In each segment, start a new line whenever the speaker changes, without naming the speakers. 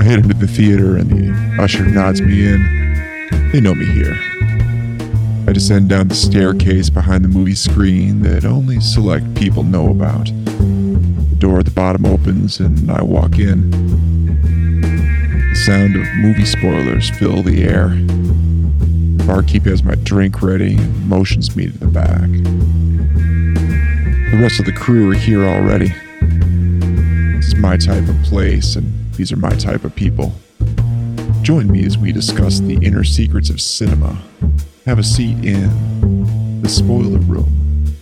head into the theater and the usher nods me in. They know me here. I descend down the staircase behind the movie screen that only select people know about. The door at the bottom opens and I walk in. The sound of movie spoilers fill the air. The barkeep has my drink ready and motions me to the back. The rest of the crew are here already. This is my type of place, and these are my type of people. Join me as we discuss the inner secrets of cinema. Have a seat in the spoiler room.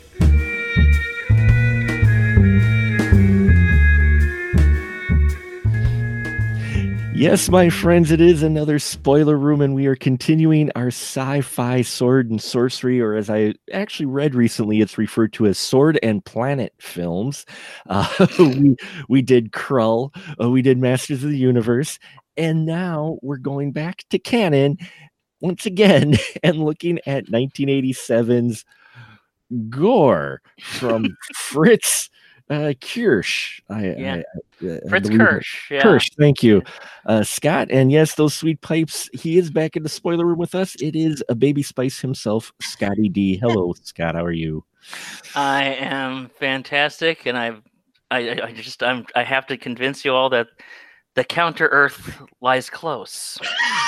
Yes, my friends, it is another spoiler room, and we are continuing our sci-fi sword and sorcery, or as I actually read recently, it's referred to as Sword and Planet films. We did Krull, we did Masters of the Universe, and now we're going back to canon once again and looking at 1987's Gore from Fritz Kirsch.
Fritz Kirsch. Yeah.
Kirsch, thank you. Scott, and yes, those sweet pipes. He is back in the spoiler room with us. It is a baby spice himself, Scotty D. Hello, Scott. How are you?
I am fantastic, and I have to convince you all that the Counter Earth lies close.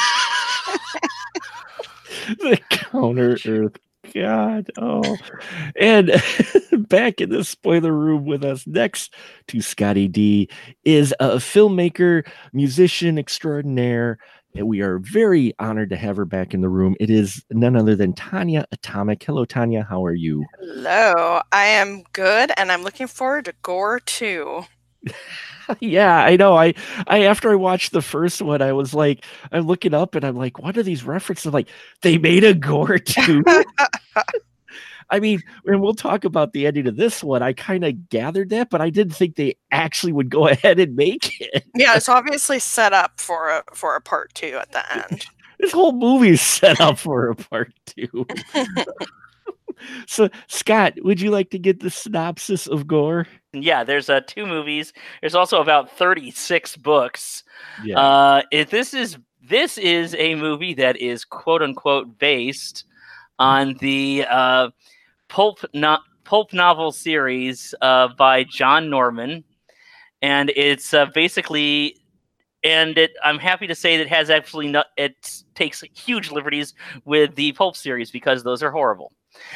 The Counter Earth. God, oh, and back in the spoiler room with us next to Scotty D is a filmmaker, musician extraordinaire, and we are very honored to have her back in the room. It is none other than Tanya Atomic. Hello, Tanya. How are you?
Hello, I am good, and I'm looking forward to Gore 2.
Yeah, I know. I after I watched the first one, I was like, I'm looking up and I'm like, what are these references? Like, they made a Gore 2. I mean, and we'll talk about the ending of this one. I kind of gathered that, but I didn't think they actually would go ahead and make it.
Yeah, it's obviously set up for a part 2 at the end.
This whole movie is set up for a part 2. So, Scott, would you like to get the synopsis of Gore?
Yeah, there's 2 movies. There's also about 36 books.
Yeah.
This is a movie that is quote unquote based on the pulp novel series by John Norman, and it's basically. And I'm happy to say that it has actually it takes huge liberties with the pulp series because those are horrible.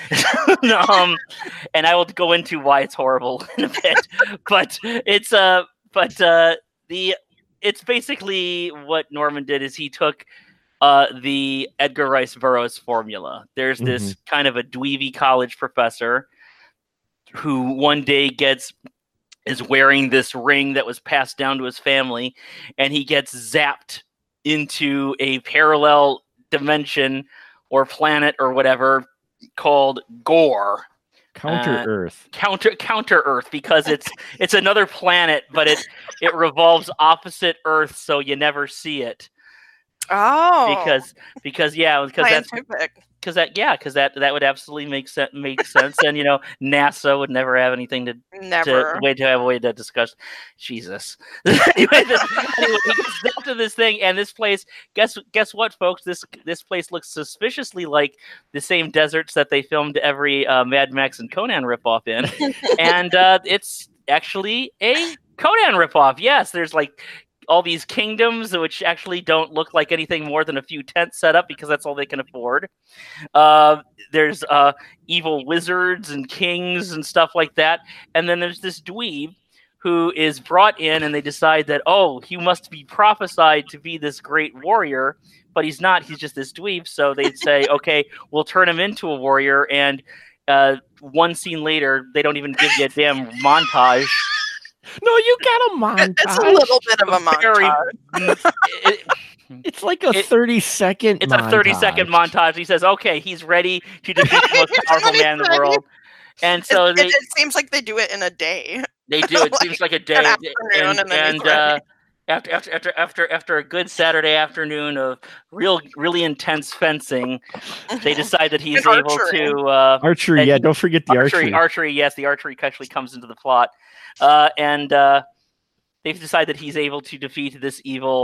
And I will go into why it's horrible in a bit, but it's basically what Norman did is he took the Edgar Rice Burroughs formula. There's this kind of a dweeby college professor who one day is wearing this ring that was passed down to his family, and he gets zapped into a parallel dimension or planet or whatever called Gore.
Counter Earth.
Counter Earth, because it's another planet, but it revolves opposite Earth, so you never see it.
Oh,
because that would absolutely make sense, and NASA would never have anything to have a way to discuss. Jesus. Anyway, he gets down to this thing, and this place. Guess what, folks? This place looks suspiciously like the same deserts that they filmed every Mad Max and Conan ripoff in, and it's actually a Conan ripoff. Yes, there's like all these kingdoms which actually don't look like anything more than a few tents set up because that's all they can afford. There's evil wizards and kings and stuff like that. And then there's this dweeb who is brought in, and they decide that, he must be prophesied to be this great warrior, but he's not. He's just this dweeb. So they'd say, okay, we'll turn him into a warrior. And one scene later, they don't even give you a damn montage.
No, you got a montage.
It's a little bit of a montage.
It's like a 30-second
It's
montage.
a 30-second montage. He says, okay, he's ready to defeat the most powerful man in the world. And so
it seems like they do it in a day.
They do. It seems like a day. After a good Saturday afternoon of really intense fencing, they decide that he's able to
archery. Yeah, don't forget the archery.
Archery, yes, the archery actually comes into the plot, and they've decided that he's able to defeat this evil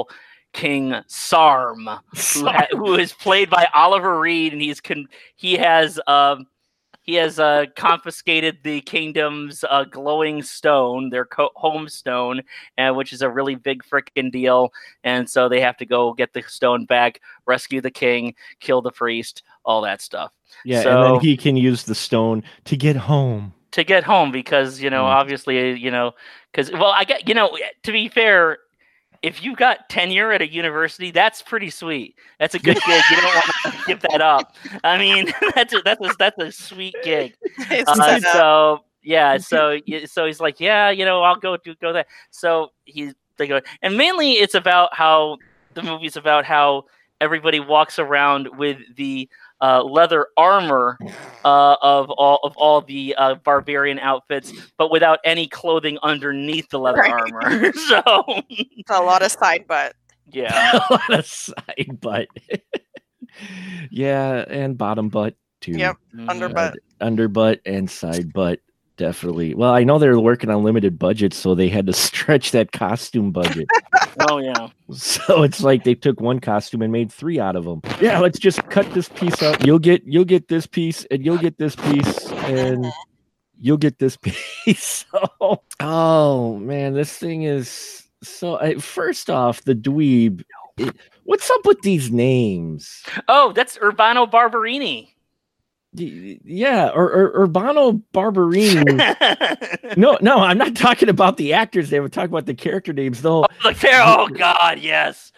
King Sarm, who is played by Oliver Reed, and he has confiscated the kingdom's glowing stone, their home stone, which is a really big frickin' deal. And so they have to go get the stone back, rescue the king, kill the priest, all that stuff.
Yeah, so, and then he can use the stone to get home.
Because, obviously, because, well, I get, to be fair, if you got tenure at a university, that's pretty sweet. That's a good gig. You don't want to give that up. I mean, that's a sweet gig. So he's like, I'll go that. So they go, and mainly it's about how the movie's about how everybody walks around with the leather armor of all the barbarian outfits, but without any clothing underneath the leather armor. So
it's a lot of side butt.
Yeah,
a lot of side butt. Yeah, and bottom butt too.
Yep,
underbutt and side butt. Definitely. Well, I know they're working on limited budgets, so they had to stretch that costume budget.
Oh, yeah.
So it's like they took one costume and made 3 out of them. Yeah, let's just cut this piece out. You'll get this piece, and you'll get this piece, and you'll get this piece. So, oh, man, this thing is so... first off, the dweeb. What's up with these names?
Oh, that's Urbano Barberini.
Yeah, or Urbano Barberini. No, I'm not talking about the actors. They were talking about the character names, though.
Oh God, yes.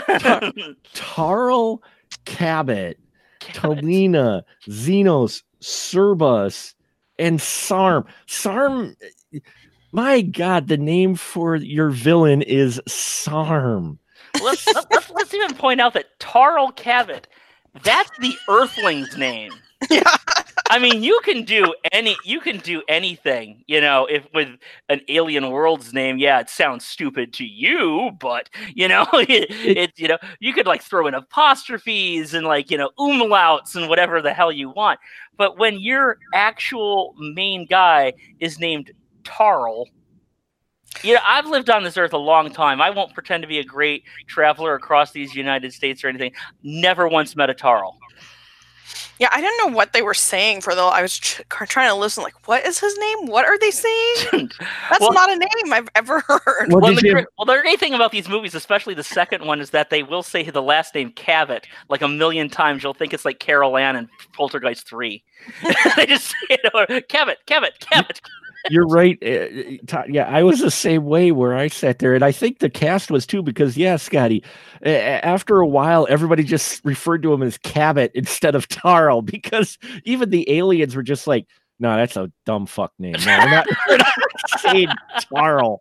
Tarl Cabot, Talina, Xenos, Cerbus, and Sarm. Sarm. My God, the name for your villain is Sarm.
Let's even point out that Tarl Cabot. That's the Earthling's name.
Yeah.
I mean, you can do anything, if with an alien world's name, it sounds stupid to you, but you could like throw in apostrophes and umlauts and whatever the hell you want. But when your actual main guy is named Tarl, I've lived on this earth a long time. I won't pretend to be a great traveler across these United States or anything. Never once met a Tarl.
Yeah, I didn't know what they were saying I was trying to listen, like, what is his name? What are they saying? That's not a name I've ever heard.
Well, the great thing about these movies, especially the second one, is that they will say the last name Cabot like a million times. You'll think it's like Carol Ann in Poltergeist 3. They just say it, Cabot.
You're right. Yeah, I was the same way where I sat there, and I think the cast was too, because Scotty, after a while, everybody just referred to him as Cabot instead of Tarl, because even the aliens were just like, no, that's a dumb fuck name. No, we're not saying Tarl.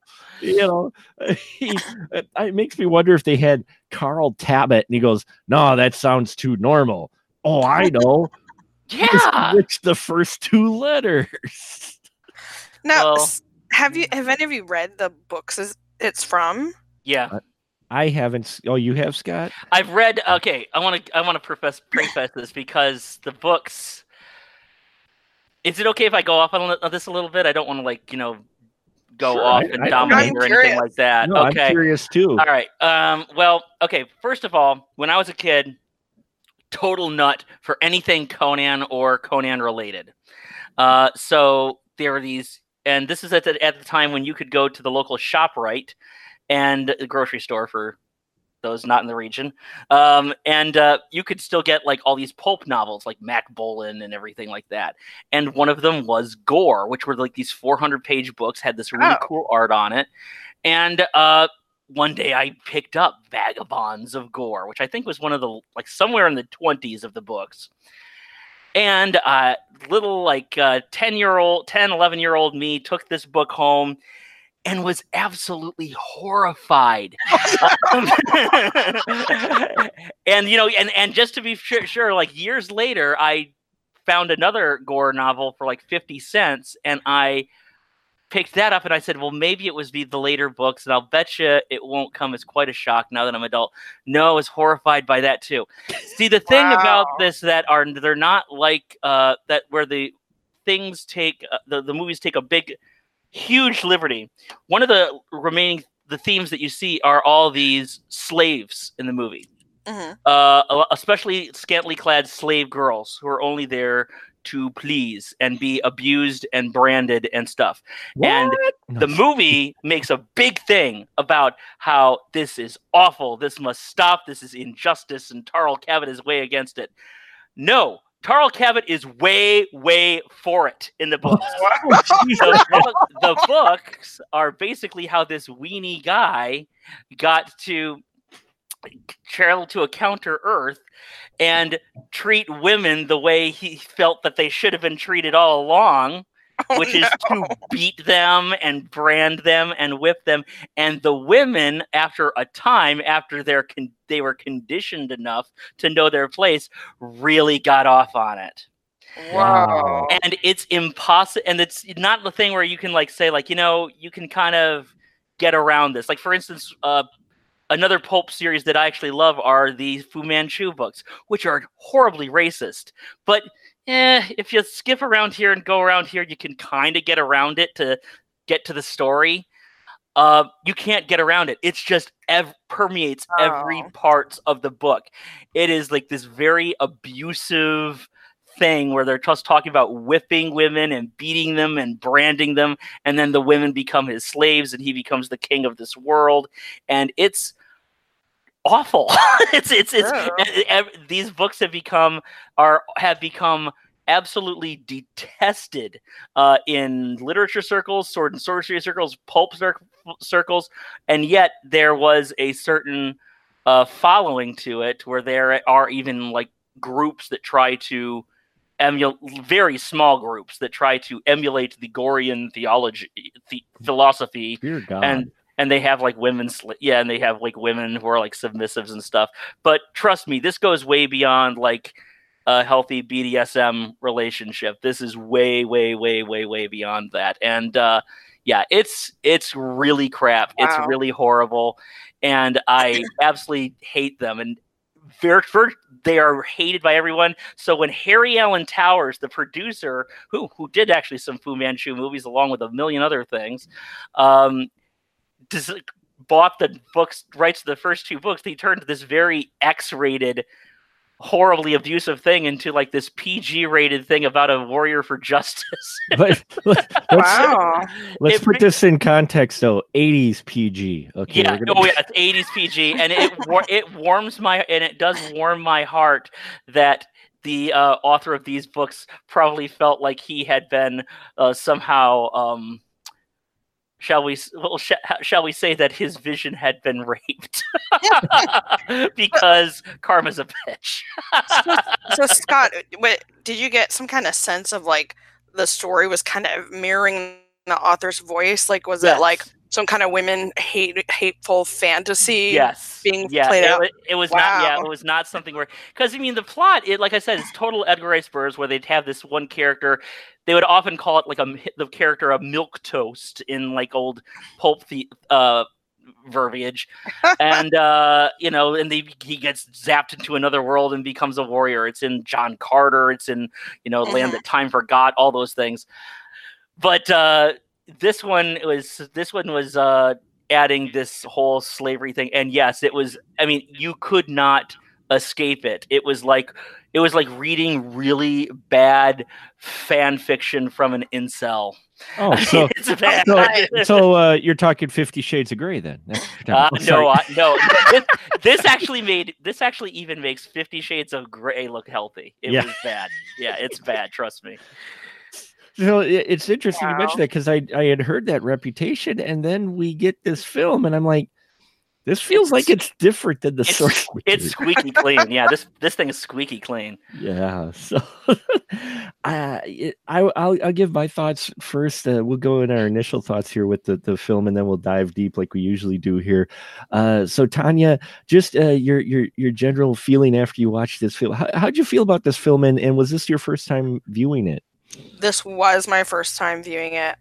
It makes me wonder if they had Carl Tabit, and he goes, no, that sounds too normal. Oh, I know.
Yeah.
Switch the first 2 letters.
Now, have any of you read the books it's from?
Yeah.
I haven't. Oh, you have, Scott?
I've read. Okay, I want to preface this because the books. Is it okay if I go off on this a little bit? I don't want to go off and dominate or anything like that.
No,
okay.
I'm curious too.
All right. Well, okay. First of all, when I was a kid, total nut for anything Conan or Conan related. So there were these. And this is at the time when you could go to the local ShopRite and the grocery store for those not in the region. And you could still get all these pulp novels like Mac Bolan and everything like that. And one of them was Gore, which were these 400-page books, had this really cool art on it. And one day I picked up Vagabonds of Gore, which I think was one of the somewhere in the 20s of the books. And little 11-year-old me took this book home and was absolutely horrified. And just to be sure, years later, I found another Gore novel for 50 cents, and I picked that up, and I said, well, maybe it was the later books, and I'll bet you it won't come as quite a shock now that I'm adult. No, I was horrified by that too. See, the thing about this they're not that where the things take the movies take a big, huge liberty. One of the remaining the themes that you see are all these slaves in the movie. Especially scantily clad slave girls who are only there to please and be abused and branded and stuff.
What?
And the movie makes a big thing about how this is awful, this must stop, this is injustice, and Tarl Cabot is way against it. No, Tarl Cabot is way, way for it in the books. The books are basically how this weenie guy got to travel to a counter Earth and treat women the way he felt that they should have been treated all along, which is to beat them and brand them and whip them. And the women, after a time, after they were conditioned enough to know their place, really got off on it.
Wow.
And it's impossible. And it's not the thing where you can like say like, you can kind of get around this. Like, for instance, another pulp series that I actually love are the Fu Manchu books, which are horribly racist. But if you skip around here and go around here, you can kind of get around it to get to the story. You can't get around it. It's just permeates every part of the book. It is like this very abusive thing where they're just talking about whipping women and beating them and branding them, and then the women become his slaves and he becomes the king of this world, and it's awful. These books have become absolutely detested in literature circles, sword and sorcery circles, pulp circles, and yet there was a certain following to it where there are even like groups that try to very small groups that try to emulate the Gorian philosophy,
Dear God.
and they have like women and they have like women who are like submissives and stuff. But trust me, this goes way beyond like a healthy BDSM relationship. This is way, way, way, way, way beyond that. And it's really crap.
Wow.
It's really horrible, and I absolutely hate them. And they are hated by everyone. So when Harry Alan Towers, the producer, who did actually some Fu Manchu movies along with a million other things, bought the rights to the first two books, he turned this very X-rated, horribly abusive thing into like this PG-rated thing about a warrior for justice.
Let's put this in context, though. 80s PG. Okay.
Yeah. It's 80s PG, and it does warm my heart that the author of these books probably felt like he had been somehow. Shall we say that his vision had been raped because karma's a bitch.
So Scott, did you get some kind of sense of like the story was kind of mirroring the author's voice? Like, was it like some kind of women hateful fantasy being played out?
It was not. Yeah, it was not something where, because I mean the plot. Like I said, it's total Edgar Rice Burroughs, where they'd have this one character. They would often call it like the character of milk toast in like old pulp verbiage, and and he gets zapped into another world and becomes a warrior. It's in John Carter. It's in Land That Time Forgot. All those things, but this one was adding this whole slavery thing, and yes, it was. I mean, you could not escape it. It was like reading really bad fan fiction from an incel.
Oh, so it's bad. So you're talking 50 Shades of Grey then?
No. This actually even makes 50 Shades of Grey look healthy. It was bad. Yeah, it's bad. Trust me.
So it's interesting you mentioned that, because I had heard that reputation, and then we get this film, and I'm like, this feels like it's different than the source material.
It's squeaky clean. Yeah, this thing is squeaky clean.
Yeah. So I'll give my thoughts first. We'll go in our initial thoughts here with the film, and then we'll dive deep like we usually do here. So Tanya, just your general feeling after you watched this film. How'd you feel about this film, and was this your first time viewing it?
This was my first time viewing it.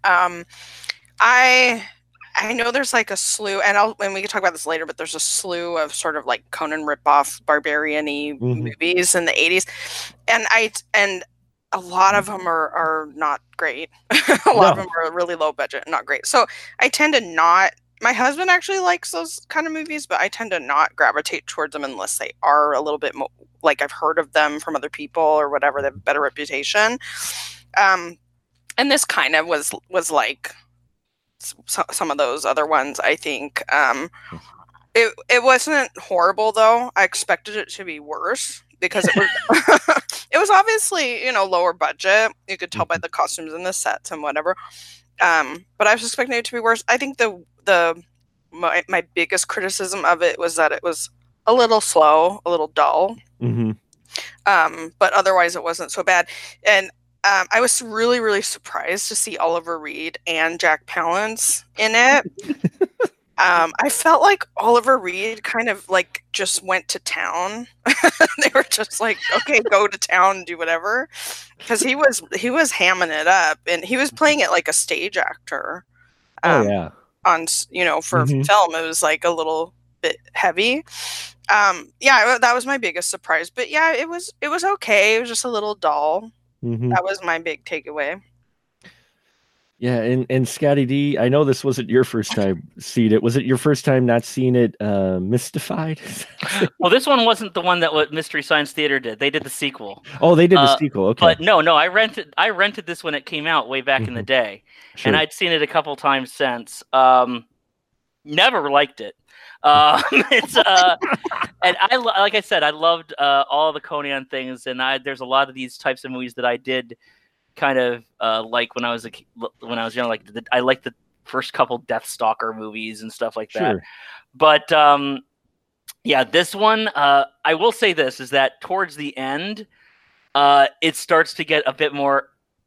I know there's like a slew, and we can talk about this later, but there's a slew of sort of like Conan ripoff, barbarian-y movies in the 80s. And a lot of them are not great. A lot of them are really low budget, not great. So I tend to not my husband actually likes those kind of movies, but I tend to not gravitate towards them unless they are a little bit more like I've heard of them from other people or whatever. They have a better reputation. And this kind of was like some of those other ones, I think. It wasn't horrible though. I expected it to be worse because it was it was obviously, lower budget. You could tell by the costumes and the sets and whatever. But I was expecting it to be worse. I think my biggest criticism of it was that it was a little slow, a little dull.
Mm-hmm.
But otherwise it wasn't so bad. And I was really, really surprised to see Oliver Reed and Jack Palance in it. I felt like Oliver Reed kind of like just went to town. They were just like, okay, go to town and do whatever. Because he was hamming it up, and he was playing it like a stage actor.
On
for film, it was like a little bit heavy. That was my biggest surprise. But yeah, it was okay. It was just a little dull.
Mm-hmm.
That was my big takeaway.
Yeah, and Scotty D, I know this wasn't your first time seeing it. Was it your first time not seeing it Mystified?
Well, this one wasn't the one that what Mystery Science Theater did. They did the sequel.
Oh, they did the sequel. Okay.
But no, I rented this when it came out way back in the day. Sure. And I'd seen it a couple times since. Never liked it. It's and like I said, I loved all the Conan things, and there's a lot of these types of movies that I did kind of like when I was young. Like I liked the first couple Deathstalker movies and stuff like that.
Sure.
But this one, I will say this is that towards the end, it starts to get a bit more.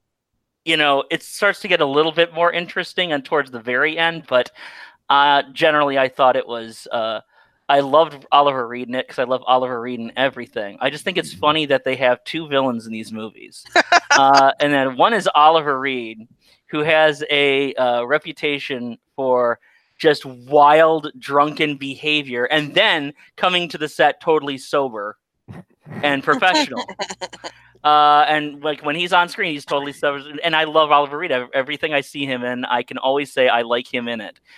It starts to get a little bit more interesting and towards the very end, but generally I thought it was I loved Oliver Reed in it because I love Oliver Reed in everything. I just think it's funny that they have two villains in these movies. And then one is Oliver Reed, who has a reputation for just wild, drunken behavior, and then coming to the set totally sober and professional. And like when he's on screen, he's totally sober. And I love Oliver Reed. Everything I see him in, I can always say I like him in it.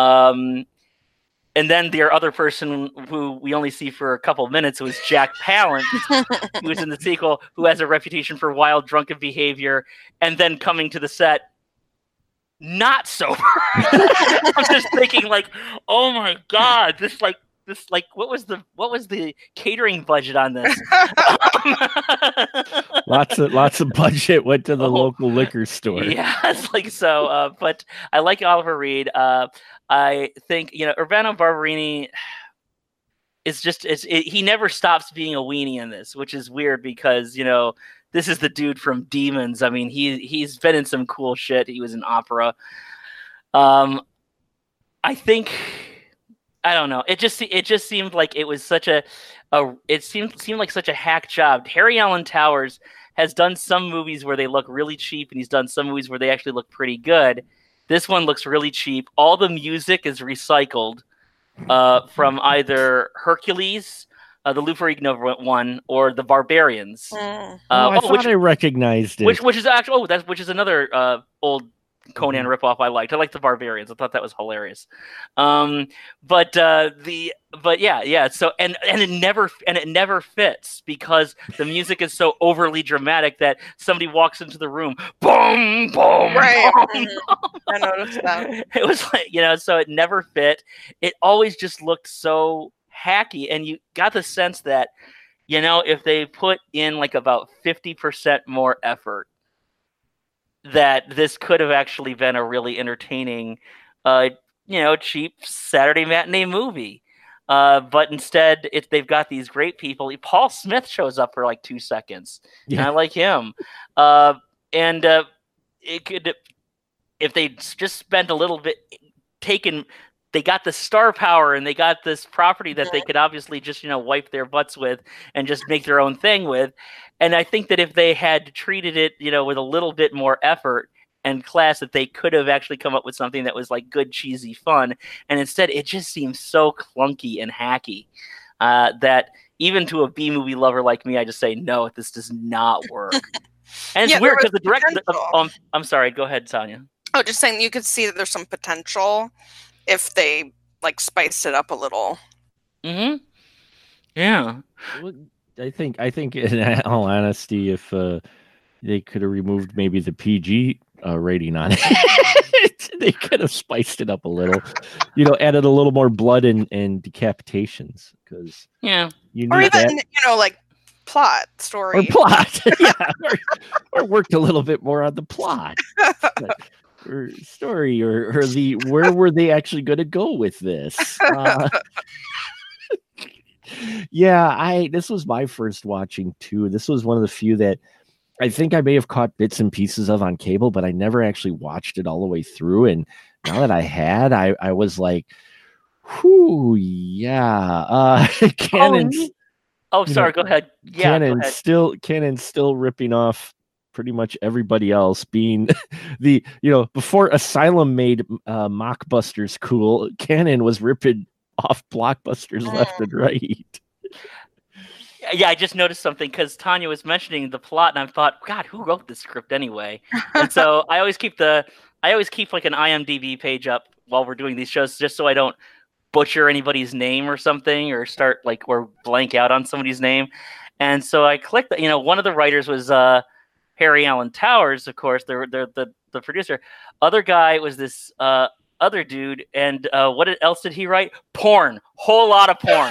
And then the other person who we only see for a couple of minutes was Jack Palance, who was in the sequel, who has a reputation for wild, drunken behavior, and then coming to the set not sober. I'm just thinking, like, oh my god, this what was the catering budget on this?
Lots of budget went to the local liquor store.
Yeah, it's like so. But I like Oliver Reed. I think Urbano Barberini is he never stops being a weenie in this, which is weird because this is the dude from Demons. I mean, he's been in some cool shit. He was in Opera. I think. I don't know. It just seemed like it was such it seemed like such a hack job. Harry Alan Towers has done some movies where they look really cheap, and he's done some movies where they actually look pretty good. This one looks really cheap. All the music is recycled from either Hercules, the Lou Ferrigno one, or the Barbarians.
I thought I recognized it.
Which is actually which is another old Conan ripoff I liked. I liked the Barbarians. I thought that was hilarious. But yeah. So and it never fits because the music is so overly dramatic that somebody walks into the room, boom, boom,
right.
Boom.
I noticed that.
It was like so it never fit. It always just looked so hacky, and you got the sense that if they put in like about 50% more effort, that this could have actually been a really entertaining, cheap Saturday matinee movie. But instead, they've got these great people. Paul Smith shows up for like 2 seconds, and I like him. It could, if they just spent a little bit, they got the star power and they got this property that they could obviously just wipe their butts with and just make their own thing with. And I think that if they had treated it, with a little bit more effort and class, that they could have actually come up with something that was like good, cheesy fun. And instead, it just seems so clunky and hacky that even to a B movie lover like me, I just say, no, this does not work. And it's weird because the director. I'm sorry. Go ahead, Tanya.
Oh, just saying you could see that there's some potential if they like spiced it up a little.
Mm-hmm. Yeah.
I think in all honesty, if they could have removed maybe the PG rating on it, they could have spiced it up a little, added a little more blood and decapitations, because
you
need or even that. Like plot story
or plot, or worked a little bit more on the plot. Or story, or the where were they actually going to go with this? This was my first watching too. This was one of the few that I think I may have caught bits and pieces of on cable, but I never actually watched it all the way through. And now that I had, I was like, whoo, yeah. Cannon's.
Oh, sorry. Go ahead. Yeah,
Cannon's still ripping off pretty much everybody else, being the before Asylum made mockbusters cool, Cannon was ripping off blockbusters left and right.
Yeah, I just noticed something because Tanya was mentioning the plot, and I thought, God, who wrote this script anyway? And so I always keep like an IMDb page up while we're doing these shows, just so I don't butcher anybody's name or something, or start or blank out on somebody's name. And so I clicked. One of the writers was Harry Alan Towers, of course, the producer. Other guy was this other dude, and what else did he write? Porn, whole lot of porn.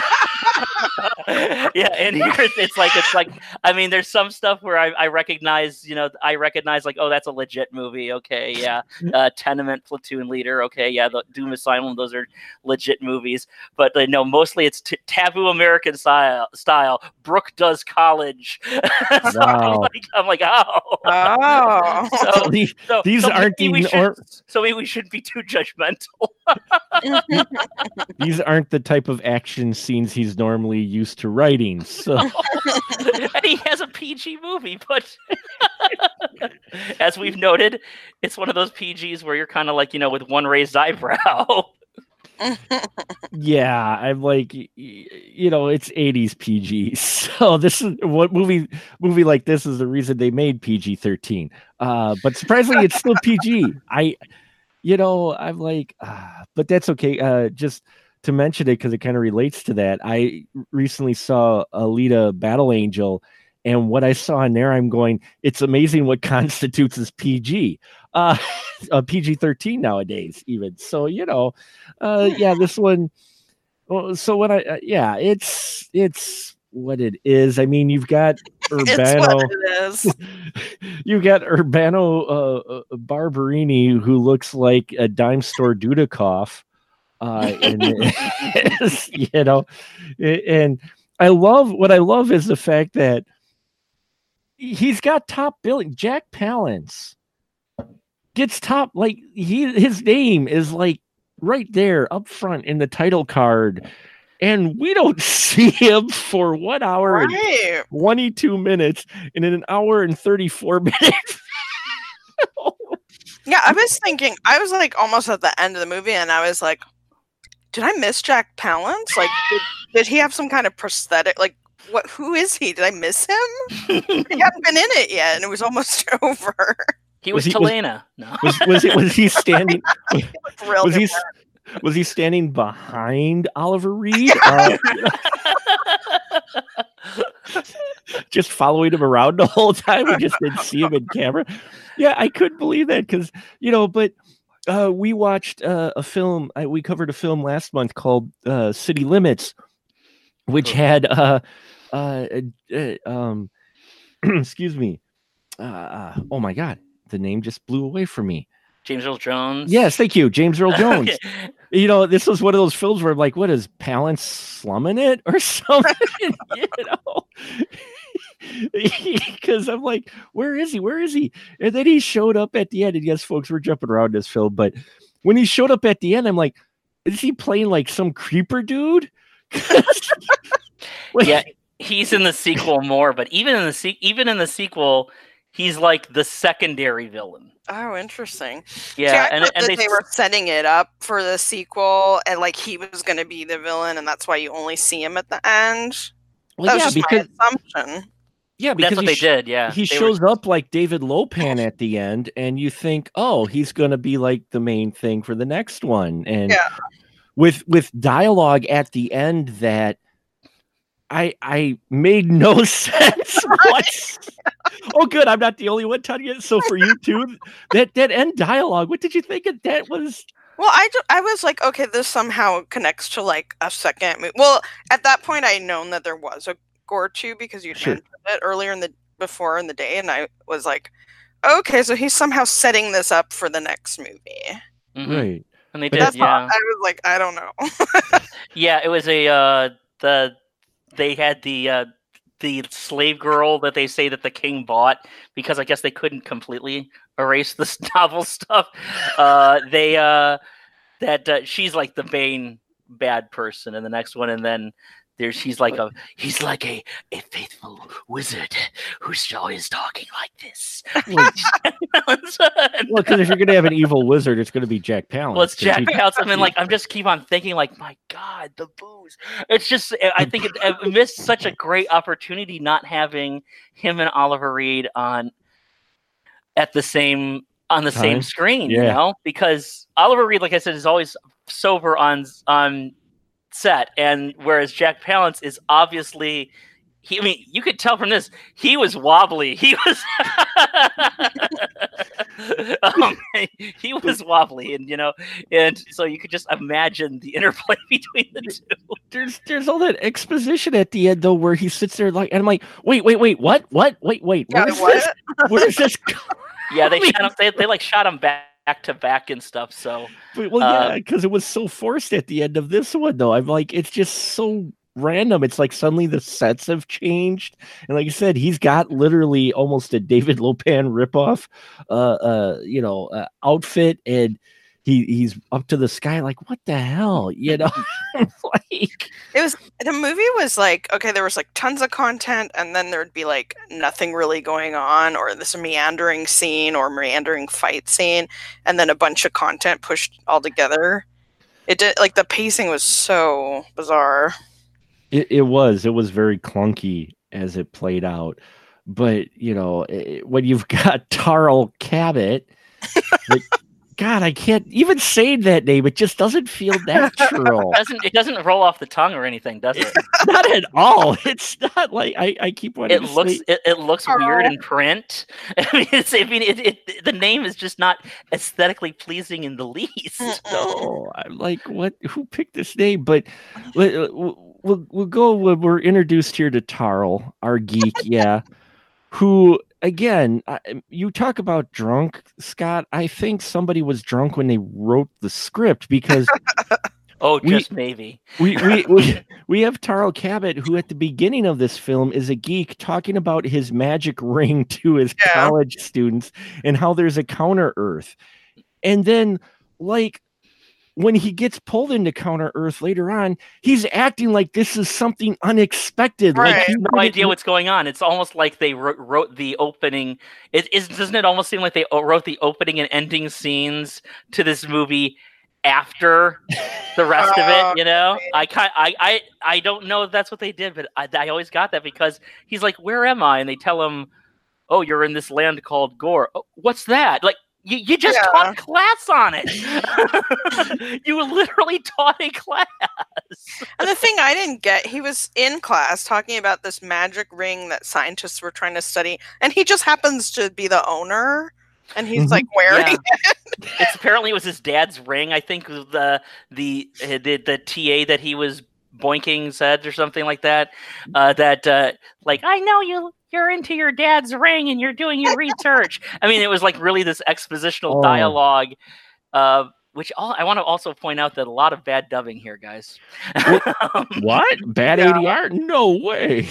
Yeah, and here it's like I mean, there's some stuff where I recognize, like, oh, that's a legit movie. Okay, yeah. Tenement, Platoon Leader. Okay, yeah. The Doom Asylum. Those are legit movies. But no, mostly it's Taboo American style. Brooke Does College. So
wow.
I'm like, oh.
So these aren't even.
So maybe we shouldn't be too judgmental.
These aren't the type of action scenes he's normally used to writing. So,
and he has a PG movie, but as we've noted, it's one of those PGs where you're kind of like, with one raised eyebrow.
Yeah, I'm like, it's 80s PG. So this is what movie like this is the reason they made PG-13. But surprisingly, it's still PG. I'm like, but that's okay. Just to mention it, because it kind of relates to that. I recently saw Alita Battle Angel, and what I saw in there, I'm going, it's amazing what constitutes as PG. PG-13 nowadays, even. So, this one. So what it's what it is. I mean, you've got Urbano. You've got Urbano Barberini, who looks like a dime store Dudikoff. And what I love is the fact that he's got top billing. Jack Palance gets top, like his name is like right there up front in the title card, and we don't see him for 1 hour and 22 minutes, and in an hour and 34 minutes.
Yeah, I was thinking, I was like almost at the end of the movie, and I was like, did I miss Jack Palance? Like, did he have some kind of prosthetic? Like, who is he? Did I miss him? He hadn't been in it yet, and it was almost over.
He was Talena. No.
Was he standing? Was he standing behind Oliver Reed? Just following him around the whole time? We just didn't see him in camera. Yeah, I couldn't believe that because, but we watched a film. We covered a film last month called City Limits, which had, excuse me. Oh my God, the name just blew away from me.
James Earl Jones.
Yes, thank you, James Earl Jones. This was one of those films where I'm like, what is Palance slumming it or something? Because I'm like, where is he? Where is he? And then he showed up at the end. And yes, folks, we're jumping around this film, but when he showed up at the end, I'm like, is he playing like some creeper dude?
Yeah, he's in the sequel more, but even in the sequel, he's like the secondary villain.
Oh, interesting.
Yeah,
and they were setting it up for the sequel, and like he was going to be the villain, and that's why you only see him at the end.
Well, that was just
my assumption.
Yeah, because
that's what they did. Yeah,
he shows up like David Lopan at the end, and you think, oh, he's going to be like the main thing for the next one, and with dialogue at the end that I made no sense. Oh, good, I'm not the only one telling it. So for you too, that end dialogue, what did you think of that? Was
well, I was like, okay, this somehow connects to like a second movie. Well, at that point, I known that there was a Gore 2 because you'd mentioned it earlier in the day, and I was like, okay, so he's somehow setting this up for the next movie.
Mm-hmm.
Right.
And they did, I
was like, I don't know.
Yeah, it was they had the slave girl that they say that the king bought because I guess they couldn't completely erase the novel stuff. She's like the main bad person in the next one, and then he's like a faithful wizard who's always talking like this.
Well, because if you're gonna have an evil wizard, it's gonna be Jack Palance.
Well, it's Jack Palance. I mean, like, I'm just keep on thinking, like, my God, the booze. It's just, I think it missed such a great opportunity not having him and Oliver Reed on the same screen, you know, because Oliver Reed, like I said, is always sober on set, and whereas Jack Palance is obviously, you could tell from this, he was wobbly. He was he was wobbly, and and so you could just imagine the interplay between the two.
There's all that exposition at the end though, where he sits there like, and I'm like, wait, what? Where is this?
Yeah, they shot him back to back and stuff. So,
well, because it was so forced at the end of this one, though. I'm like, it's just so random. It's like suddenly the sets have changed, and like I said, he's got literally almost a David Lopan ripoff, outfit, and he's up to the sky. Like, what the hell, Like,
the movie was like, okay, there was like tons of content, and then there'd be like nothing really going on, or this meandering scene or meandering fight scene, and then a bunch of content pushed all together. It did, like, the pacing was so bizarre.
It was very clunky as it played out, but when you've got Tarl Cabot, like, God, I can't even say that name. It just doesn't feel natural.
It doesn't roll off the tongue or anything, does it?
Not at all. It's not like I keep wanting to say.
It looks weird in print. The name is just not aesthetically pleasing in the least.
No, I'm like, what? Who picked this name? But we'll go. We're introduced here to Tarl, our geek, who. Again, you talk about drunk, Scott. I think somebody was drunk when they wrote the script because
maybe
we have Tarl Cabot, who at the beginning of this film is a geek talking about his magic ring to his college students and how there's a counter Earth, and then like when he gets pulled into Counter Earth later on, he's acting like this is something unexpected.
Right.
Like
he has no idea what's going on. It's almost like they wrote the opening. Doesn't it almost seem like they wrote the opening and ending scenes to this movie after the rest of it? I don't know if that's what they did, but I always got that because he's like, "Where am I?" And they tell him, "Oh, you're in this land called Gore." Oh, what's that? Like. You just taught a class on it. You literally taught a class.
And the thing I didn't get, he was in class talking about this magic ring that scientists were trying to study, and he just happens to be the owner, and he's like wearing it.
Apparently it was his dad's ring. I think the TA that he was boinking said or something like that. Like, I know you're into your dad's ring and you're doing your research. I mean, it was like really this expositional dialogue, which I want to also point out that a lot of bad dubbing here, guys.
What? Bad ADR? No way.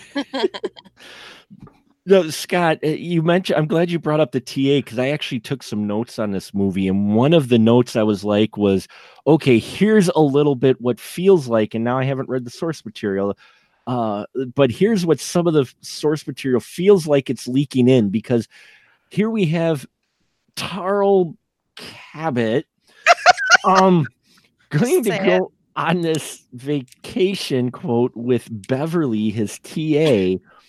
No, Scott, you mentioned, I'm glad you brought up the TA because I actually took some notes on this movie. And one of the notes I was like was, okay, here's a little bit what feels like, and now I haven't read the source material. But here's what some of the source material feels like it's leaking in, because here we have Tarl Cabot going to go on this vacation, quote, with Beverly, his TA,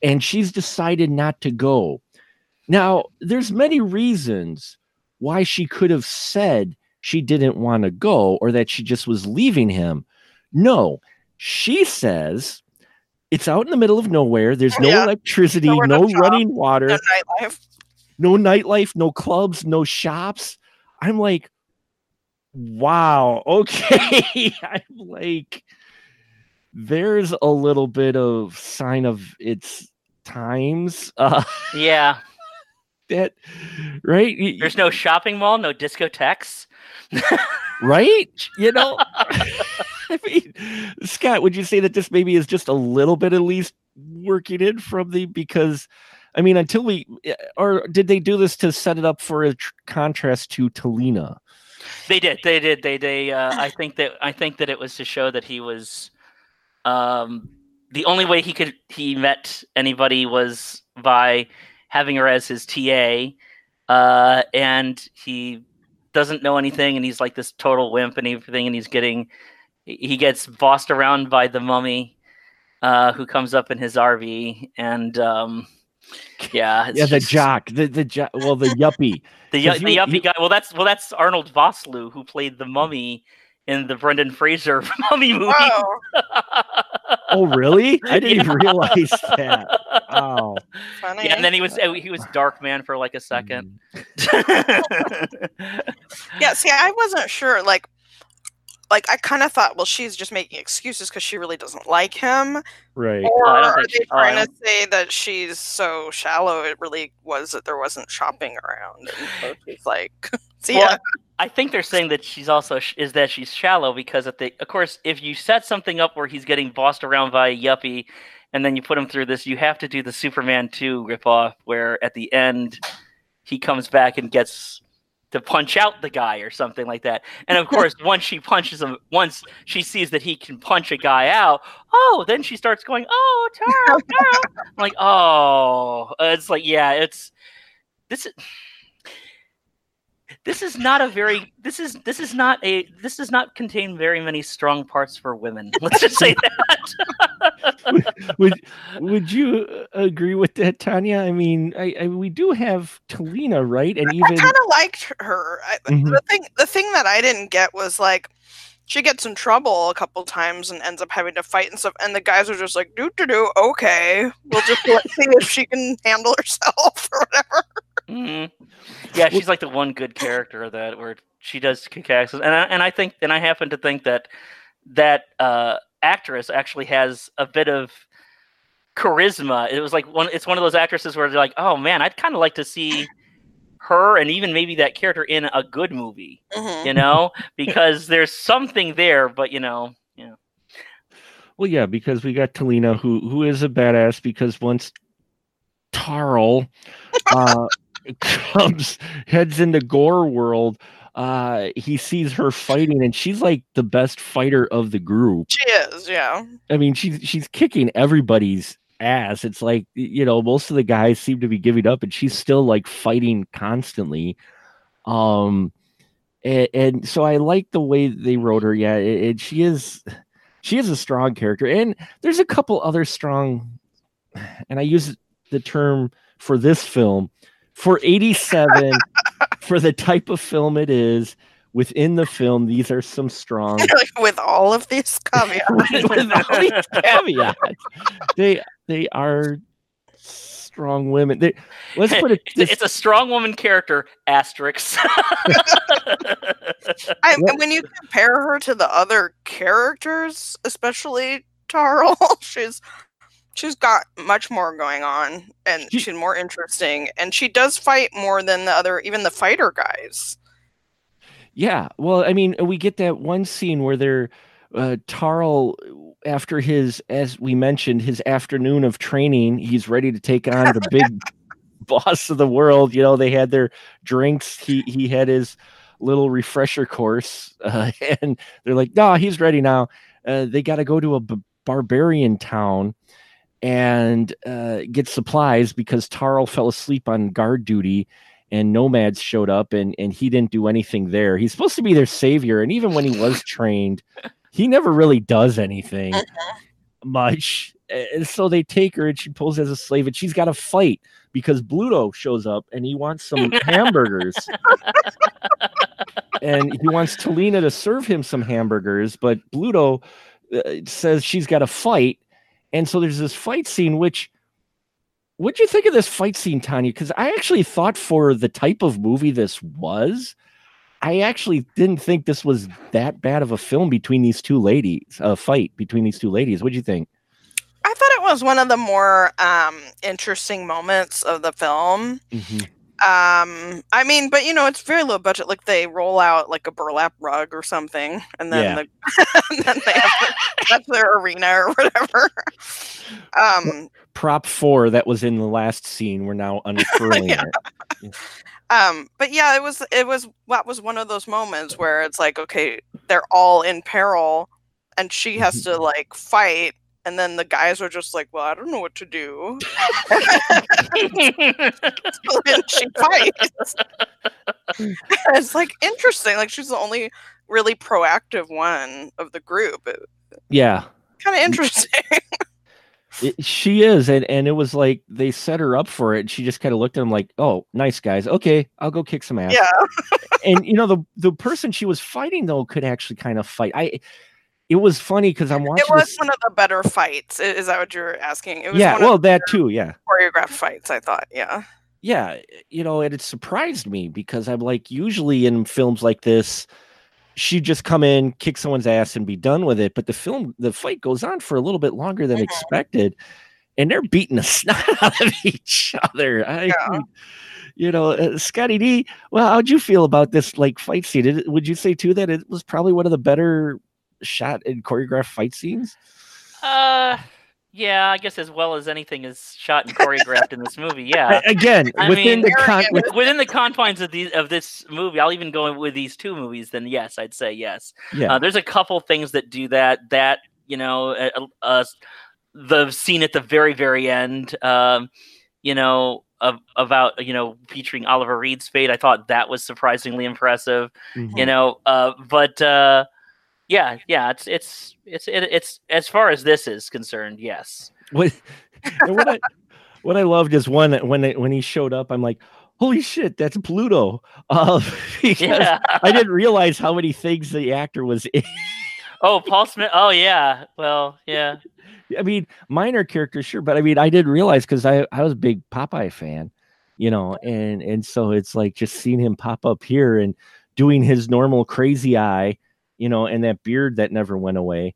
and she's decided not to go. Now, there's many reasons why she could have said she didn't want to go or that she just was leaving him. No, she says it's out in the middle of nowhere. There's no electricity, no running water, no nightlife, no clubs, no shops. I'm like, wow, okay. I'm like, there's a little bit of sign of its times.
Yeah.
That, right?
There's no shopping mall, no discotheques.
Right? You know? I mean, Scott, would you say that this maybe is just a little bit at least working in from because, I mean, or did they do this to set it up for a contrast to Talina?
They did. I think that it was to show that he was, the only way he met anybody was by having her as his TA, and he doesn't know anything, and he's like this total wimp and everything, and he gets bossed around by the mummy, who comes up in his RV, and the jock, the yuppie, the yuppie guy. Well, that's Arnold Vosloo, who played the mummy in the Brendan Fraser mummy movie.
Oh, really? I didn't even realize that. Oh,
funny.
Yeah, and then he was Darkman for like a second.
Yeah, see, I wasn't sure. Like I kind of thought, well, she's just making excuses because she really doesn't like him,
right?
Or are they trying to say that she's so shallow? It really was that there wasn't shopping around, and so she's like, see ya.
I think they're saying that she's shallow because of course, if you set something up where he's getting bossed around by a yuppie, and then you put him through this, you have to do the Superman 2 ripoff where at the end he comes back and gets to punch out the guy or something like that. And of course, once she sees that he can punch a guy out, then she starts going, oh, Taro. I'm like, oh, it's like, yeah, this does not contain very many strong parts for women. Let's just say
that. Would you agree with that, Tanya? I mean, we do have Talina, right? And even
I kind of liked her. The thing that I didn't get was like she gets in trouble a couple times and ends up having to fight and stuff, and the guys are just like, okay, we'll just see if she can handle herself or whatever.
Mm-hmm. Yeah, she's like the one good character where she does kick asses, and I happen to think that actress actually has a bit of charisma. It was like it's one of those actresses where they're like, oh man, I'd kind of like to see her and even maybe that character in a good movie, because there's something there, but yeah.
Well, yeah, because we got Talina, who is a badass, because once Tarl heads into Gore World, he sees her fighting, and she's like the best fighter of the group.
She is, yeah.
I mean, she's kicking everybody's ass. It's like, most of the guys seem to be giving up, and she's still like fighting constantly. And so I like the way they wrote her. Yeah, and she is a strong character, and there's a couple other strong, and I use the term for this film. For 87, for the type of film it is, within the film, these are some strong...
with all of these caveats.
with all these caveats. They are strong women. Let's put it...
It's a strong woman character, asterisk.
When you compare her to the other characters, especially Tarl, she's got much more going on, and she's more interesting, and she does fight more than even the fighter guys.
Yeah, well, I mean, we get that one scene where Tarl, after as we mentioned, his afternoon of training, he's ready to take on the big boss of the world. They had their drinks. He had his little refresher course, and they're like, no, he's ready now. They got to go to a barbarian town and get supplies because Tarl fell asleep on guard duty, and nomads showed up, and he didn't do anything there. He's supposed to be their savior, and even when he was trained, he never really does anything much. and so they take her and she pulls as a slave and she's got to fight because Bluto shows up and he wants some hamburgers. And he wants Talina to serve him some hamburgers, but Bluto says she's got to fight. And so there's this fight scene, which, what'd you think of this fight scene, Tanya? Because I actually thought for the type of movie this was, I actually didn't think this was that bad of a film between these two ladies, a fight between these two ladies. What'd you think?
I thought it was one of the more interesting moments of the film.
Mm-hmm.
I mean, but it's very low budget. Like they roll out like a burlap rug or something, and then and then they have that's their arena or whatever.
Prop 4 that was in the last scene. We're now unfurling it.
But yeah, it was one of those moments where it's like, okay, they're all in peril, and she has to like fight. And then the guys are just like, well, I don't know what to do. So then she fights. It's like interesting. Like she's the only really proactive one of the group.
Yeah.
Kind of interesting.
She is. And it was like they set her up for it. And she just kind of looked at them like, oh, nice guys. Okay, I'll go kick some ass.
Yeah.
And, the person she was fighting, though, could actually kind of fight. It was funny because I'm watching.
It was one of the better fights. Is that what you're asking? It was
that too. Yeah,
choreographed fights. I thought. Yeah.
Yeah, and it surprised me because I'm like, usually in films like this, she'd just come in, kick someone's ass, and be done with it. But the fight goes on for a little bit longer than expected, and they're beating the snot out of each other. Scotty D. Well, how'd you feel about this like fight scene? Would you say too that it was probably one of the better shot and choreographed fight scenes?
Yeah, I guess as well as anything is shot and choreographed in this movie. Yeah.
Again, within
the confines of this movie, I'll even go with these two movies. Then yes, I'd say yes.
Yeah.
There's a couple things that do that. The scene at the very, very end, about featuring Oliver Reed's fate. I thought that was surprisingly impressive.
Mm-hmm.
Yeah, it's as far as this is concerned, yes.
What I loved is when he showed up, I'm like, holy shit, that's Bluto. Because I didn't realize how many things the actor was in.
Oh, Paul Smith. Oh yeah. Well, yeah.
I mean, minor characters, sure, but I mean, I didn't realize because I was a big Popeye fan, and so it's like just seeing him pop up here and doing his normal crazy eye. And that beard that never went away.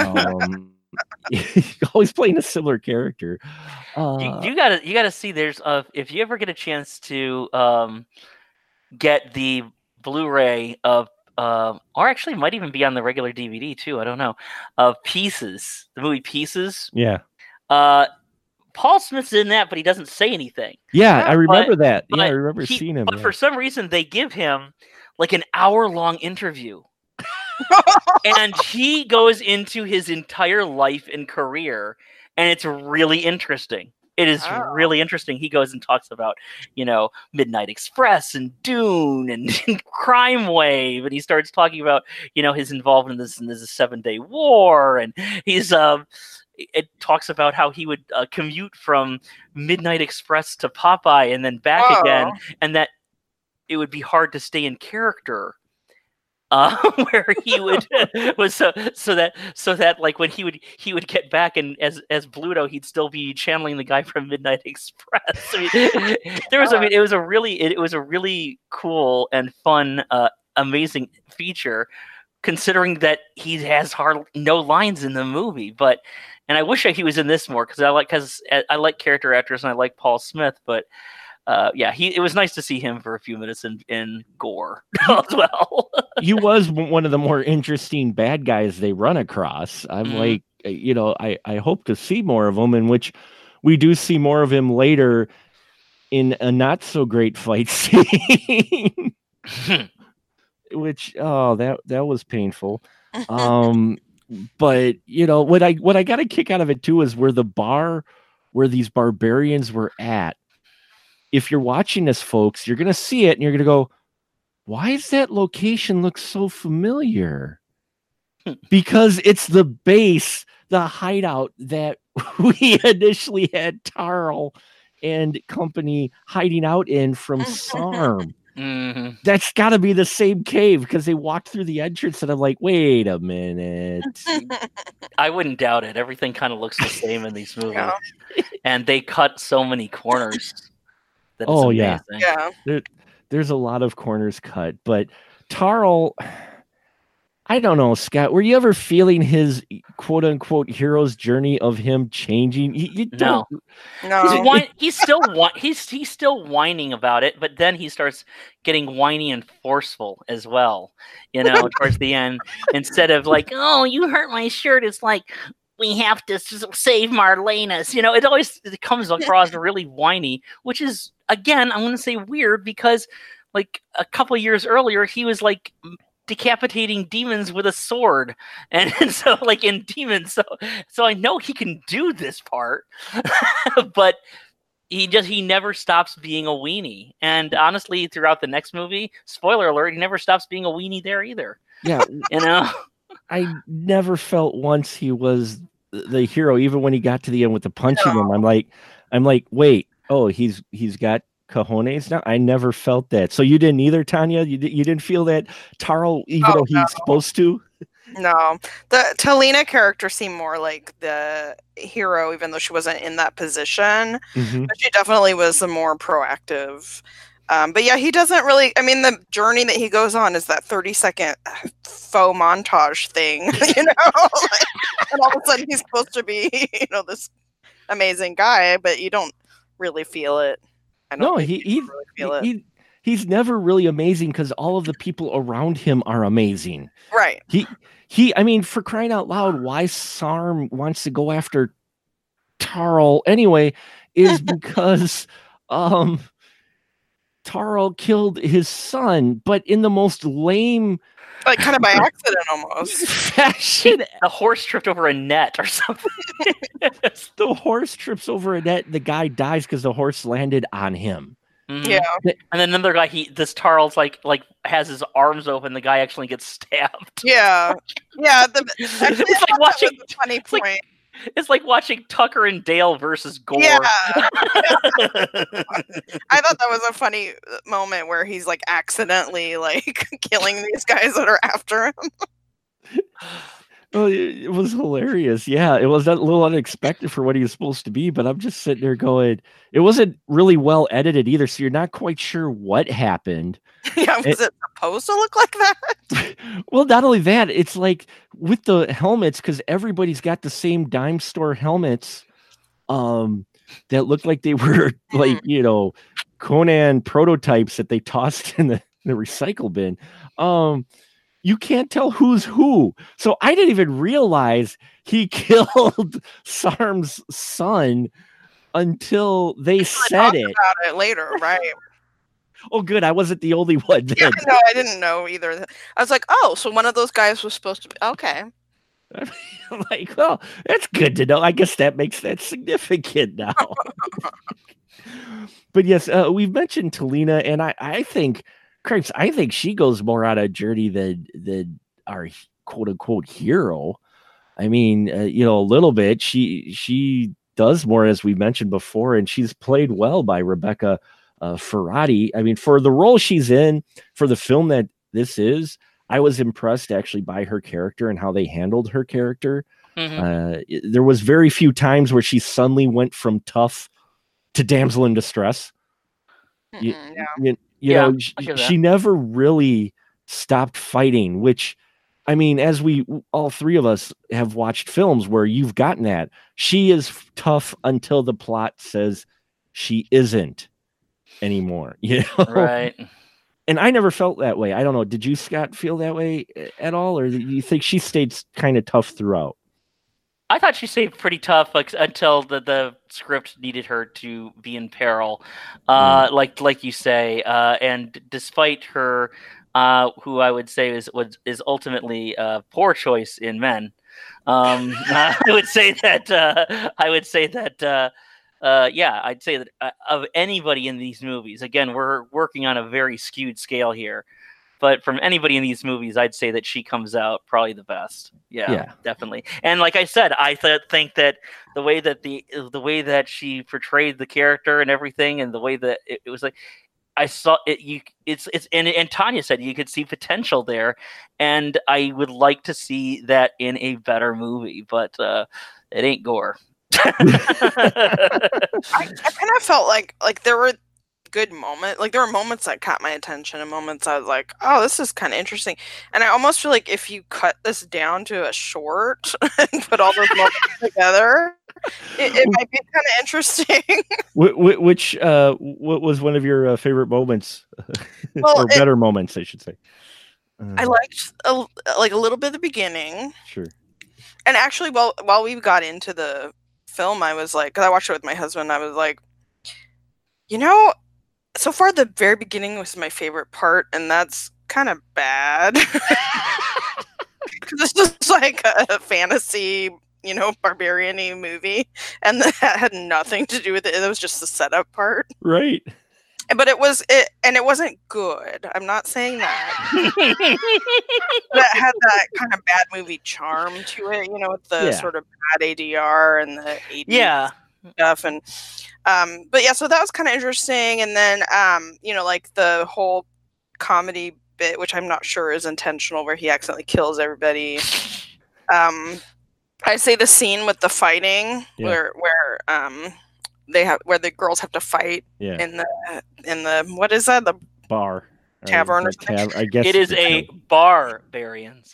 Always playing a similar character.
You gotta see. There's if you ever get a chance to get the Blu-ray of or actually might even be on the regular DVD too. I don't know, of Pieces, the movie Pieces.
Yeah.
Paul Smith's in that, but he doesn't say anything.
Yeah, I remember that. Yeah, I remember seeing him.
But for some reason, they give him like an hour-long interview. And he goes into his entire life and career, and it's really interesting. It is really interesting. He goes and talks about, Midnight Express and Dune and Crime Wave, and he starts talking about, his involvement in this 7-day war, and it talks about how he would commute from Midnight Express to Popeye and then back again, and that it would be hard to stay in character. Where he would so that like when he would get back and as Bluto, he'd still be channeling the guy from Midnight Express. It was a really cool and fun, amazing feature, considering that he has no lines in the movie. And I wish he was in this more because I like character actors and I like Paul Smith, but. It was nice to see him for a few minutes in gore as well.
He was one of the more interesting bad guys they run across. I'm like, I hope to see more of him, in which we do see more of him later in a not so great fight scene. Which that was painful. But what I got a kick out of it too is where the bar where these barbarians were at. If you're watching this, folks, you're going to see it and you're going to go, why does that location look so familiar? Because it's the base, the hideout that we initially had Tarl and company hiding out in from Sarm.
Mm-hmm.
That's got to be the same cave because they walked through the entrance, and I'm like, wait a minute.
I wouldn't doubt it. Everything kind of looks the same in these movies, and they cut so many corners. That it's amazing.
Yeah.
There's a lot of corners cut, but Tarl, I don't know, Scott. Were you ever feeling his quote unquote hero's journey of him changing?
No. He's still whining about it, but then he starts getting whiny and forceful as well. Towards the end, instead of like, "Oh, you hurt my shirt," it's like, "We have to save Marlena's." It comes across really whiny, which is, again, I'm going to say weird because, like, a couple of years earlier, he was like decapitating demons with a sword, and so like in Demons, so I know he can do this part, but he never stops being a weenie. And honestly, throughout the next movie, spoiler alert, he never stops being a weenie there either.
Yeah, I never felt once he was the hero, even when he got to the end with the punching him. I'm like, wait, oh, he's got cojones now. I never felt that. So you didn't either, Tanya? You didn't feel that Tarl, even though he's supposed to?
No, the Talina character seemed more like the hero, even though she wasn't in that position.
Mm-hmm.
But she definitely was the more proactive. But yeah, he doesn't really. I mean, the journey that he goes on is that 30-second faux montage thing, and all of a sudden he's supposed to be, this amazing guy, but you don't really feel it.
He's never really amazing because all of the people around him are amazing.
Right.
I mean, for crying out loud, why Sarm wants to go after Tarl anyway is because Tarl killed his son, but in the most lame,
like kind of by accident almost.
fashion.
The horse tripped over a net or something.
The horse trips over a net. The guy dies because the horse landed on him.
Mm-hmm. Yeah. And then another guy, this Tarl's like has his arms open. The guy actually gets stabbed.
Yeah. Yeah. It's
like watching.
Funny point.
It's like watching Tucker and Dale versus Gore.
Yeah. I thought that was a funny moment where he's like accidentally like killing these guys that are after him.
Well, it was hilarious. Yeah, it was a little unexpected for what he was supposed to be, but I'm just sitting there going, it wasn't really well edited either, so you're not quite sure what happened.
Yeah, was it supposed to look like that?
Well, not only that, it's like with the helmets, because everybody's got the same dime store helmets that look like they were like, Conan prototypes that they tossed in the recycle bin. You can't tell who's who. So I didn't even realize he killed Sarm's son until they said it.
About it later, right?
Oh, good. I wasn't the only one then.
Yeah, no, I didn't know either. I was like, oh, so one of those guys was supposed to be okay.
I'm like, well, that's good to know. I guess that makes that significant now. But yes, we've mentioned Talina, and I think, Cripes, I think she goes more on a journey than our quote unquote hero. I mean, a little bit. She does more, as we mentioned before, and she's played well by Rebecca Ferrati. I mean, for the role she's in, for the film that this is, I was impressed actually by her character and how they handled her character. Mm-hmm. There was very few times where she suddenly went from tough to damsel in distress. She never really stopped fighting, which, I mean, as we all three of us have watched films where you've gotten that, she is tough until the plot says she isn't anymore,
Right.
And I never felt that way. I don't know. Did you, Scott, feel that way at all? Or do you think she stayed kind of tough throughout?
I thought she stayed pretty tough until the script needed her to be in peril, like you say. And despite her, who I would say is ultimately a poor choice in men, I would say that. I'd say that of anybody in these movies, again, we're working on a very skewed scale here. But from anybody in these movies, I'd say that she comes out probably the best. Yeah. Definitely. And like I said, I think that the way that she portrayed the character and everything, and the way that it was like, I saw it. And Tanya said you could see potential there, and I would like to see that in a better movie, but it ain't gore.
I kind of felt like there were good moments. Like there were moments that caught my attention, and moments I was like, "Oh, this is kind of interesting." And I almost feel like if you cut this down to a short and put all those moments together, it might be kind of interesting.
What was one of your favorite moments, or better moments, I should say?
I liked a little bit of the beginning.
Sure.
And actually, while we got into the film, I was like, because I watched it with my husband, I was like, so far the very beginning was my favorite part, and that's kind of bad. Because it's just like a fantasy, barbarian-y movie, and that had nothing to do with it. It was just the setup part.
Right.
But it wasn't good. I'm not saying that. But it had that kind of bad movie charm to it, with the sort of bad ADR and the 80s stuff. And but yeah, so that was kind of interesting. And then like the whole comedy bit, which I'm not sure is intentional, where he accidentally kills everybody. I say the scene with the fighting where the girls have to fight in the what is that, the
bar,
tavern or something?
I guess
it is a barbarians.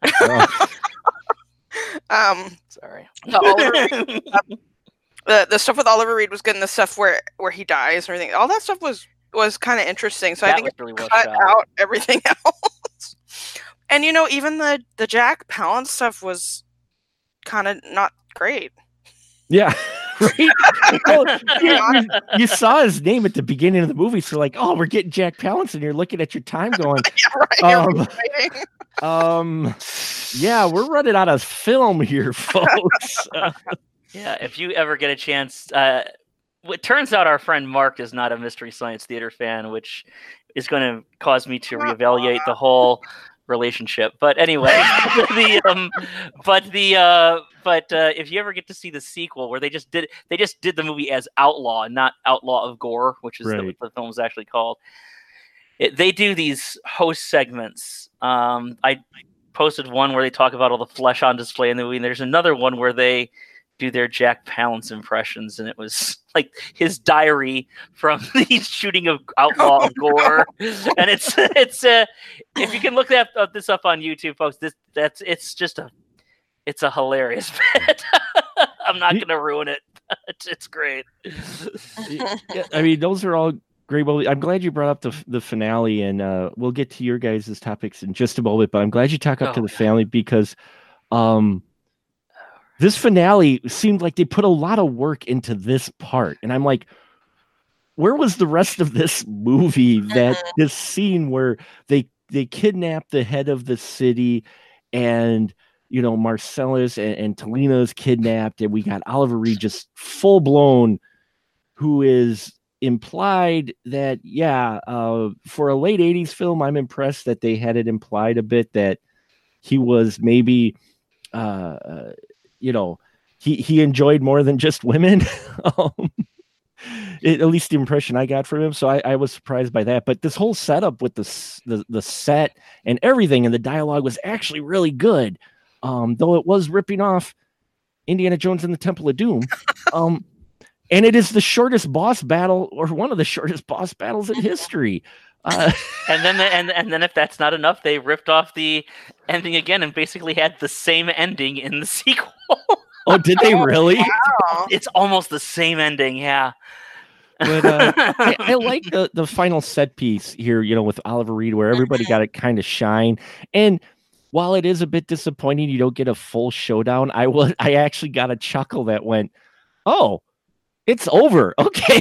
Sorry. The stuff with Oliver Reed was good, and the stuff where he dies and everything, all that stuff was kind of interesting. So I think it really cut out everything else. And even the Jack Palance stuff was kind of not great.
Yeah. Right? Well, you saw his name at the beginning of the movie, so like, oh, we're getting Jack Palance, and you're looking at your time going, yeah, we're running out of film here, folks.
Yeah, if you ever get a chance, it turns out our friend Mark is not a Mystery Science Theater fan, which is going to cause me to reevaluate the whole relationship. But anyway, if you ever get to see the sequel, where they just did the movie as Outlaw, not Outlaw of Gore, which is what the film is actually called. They do these host segments. I posted one where they talk about all the flesh on display in the movie, and there's another one where they do their Jack Palance impressions, and it was like his diary from the shooting of Outlaw of Gore. And it's if you can look this up on YouTube, folks, it's a hilarious bit. I'm not gonna ruin it. It's great.
Yeah, I mean, those are all great. Well, I'm glad you brought up the finale, and we'll get to your guys' topics in just a moment. But I'm glad you talked up to the family, because this finale seemed like they put a lot of work into this part. And I'm like, where was the rest of this movie? That this scene where they kidnap the head of the city, and Marcellus and Talina's kidnapped, and we got Oliver Reed just full blown, who is implied that for a late 80s film, I'm impressed that they had it implied a bit that he was maybe he enjoyed more than just women. At least the impression I got from him. So I was surprised by that. But this whole setup with the set and everything, and the dialogue was actually really good. Though it was ripping off Indiana Jones and the Temple of Doom. And it is the shortest boss battle, or one of the shortest boss battles in history.
And then if that's not enough, they ripped off the ending again and basically had the same ending in the sequel.
Oh, did they really?
Wow.
It's almost the same ending, yeah.
But I like the final set piece here, with Oliver Reed, where everybody got to kind of shine. And while it is a bit disappointing, you don't get a full showdown. I actually got a chuckle that went, "Oh, it's over." Okay,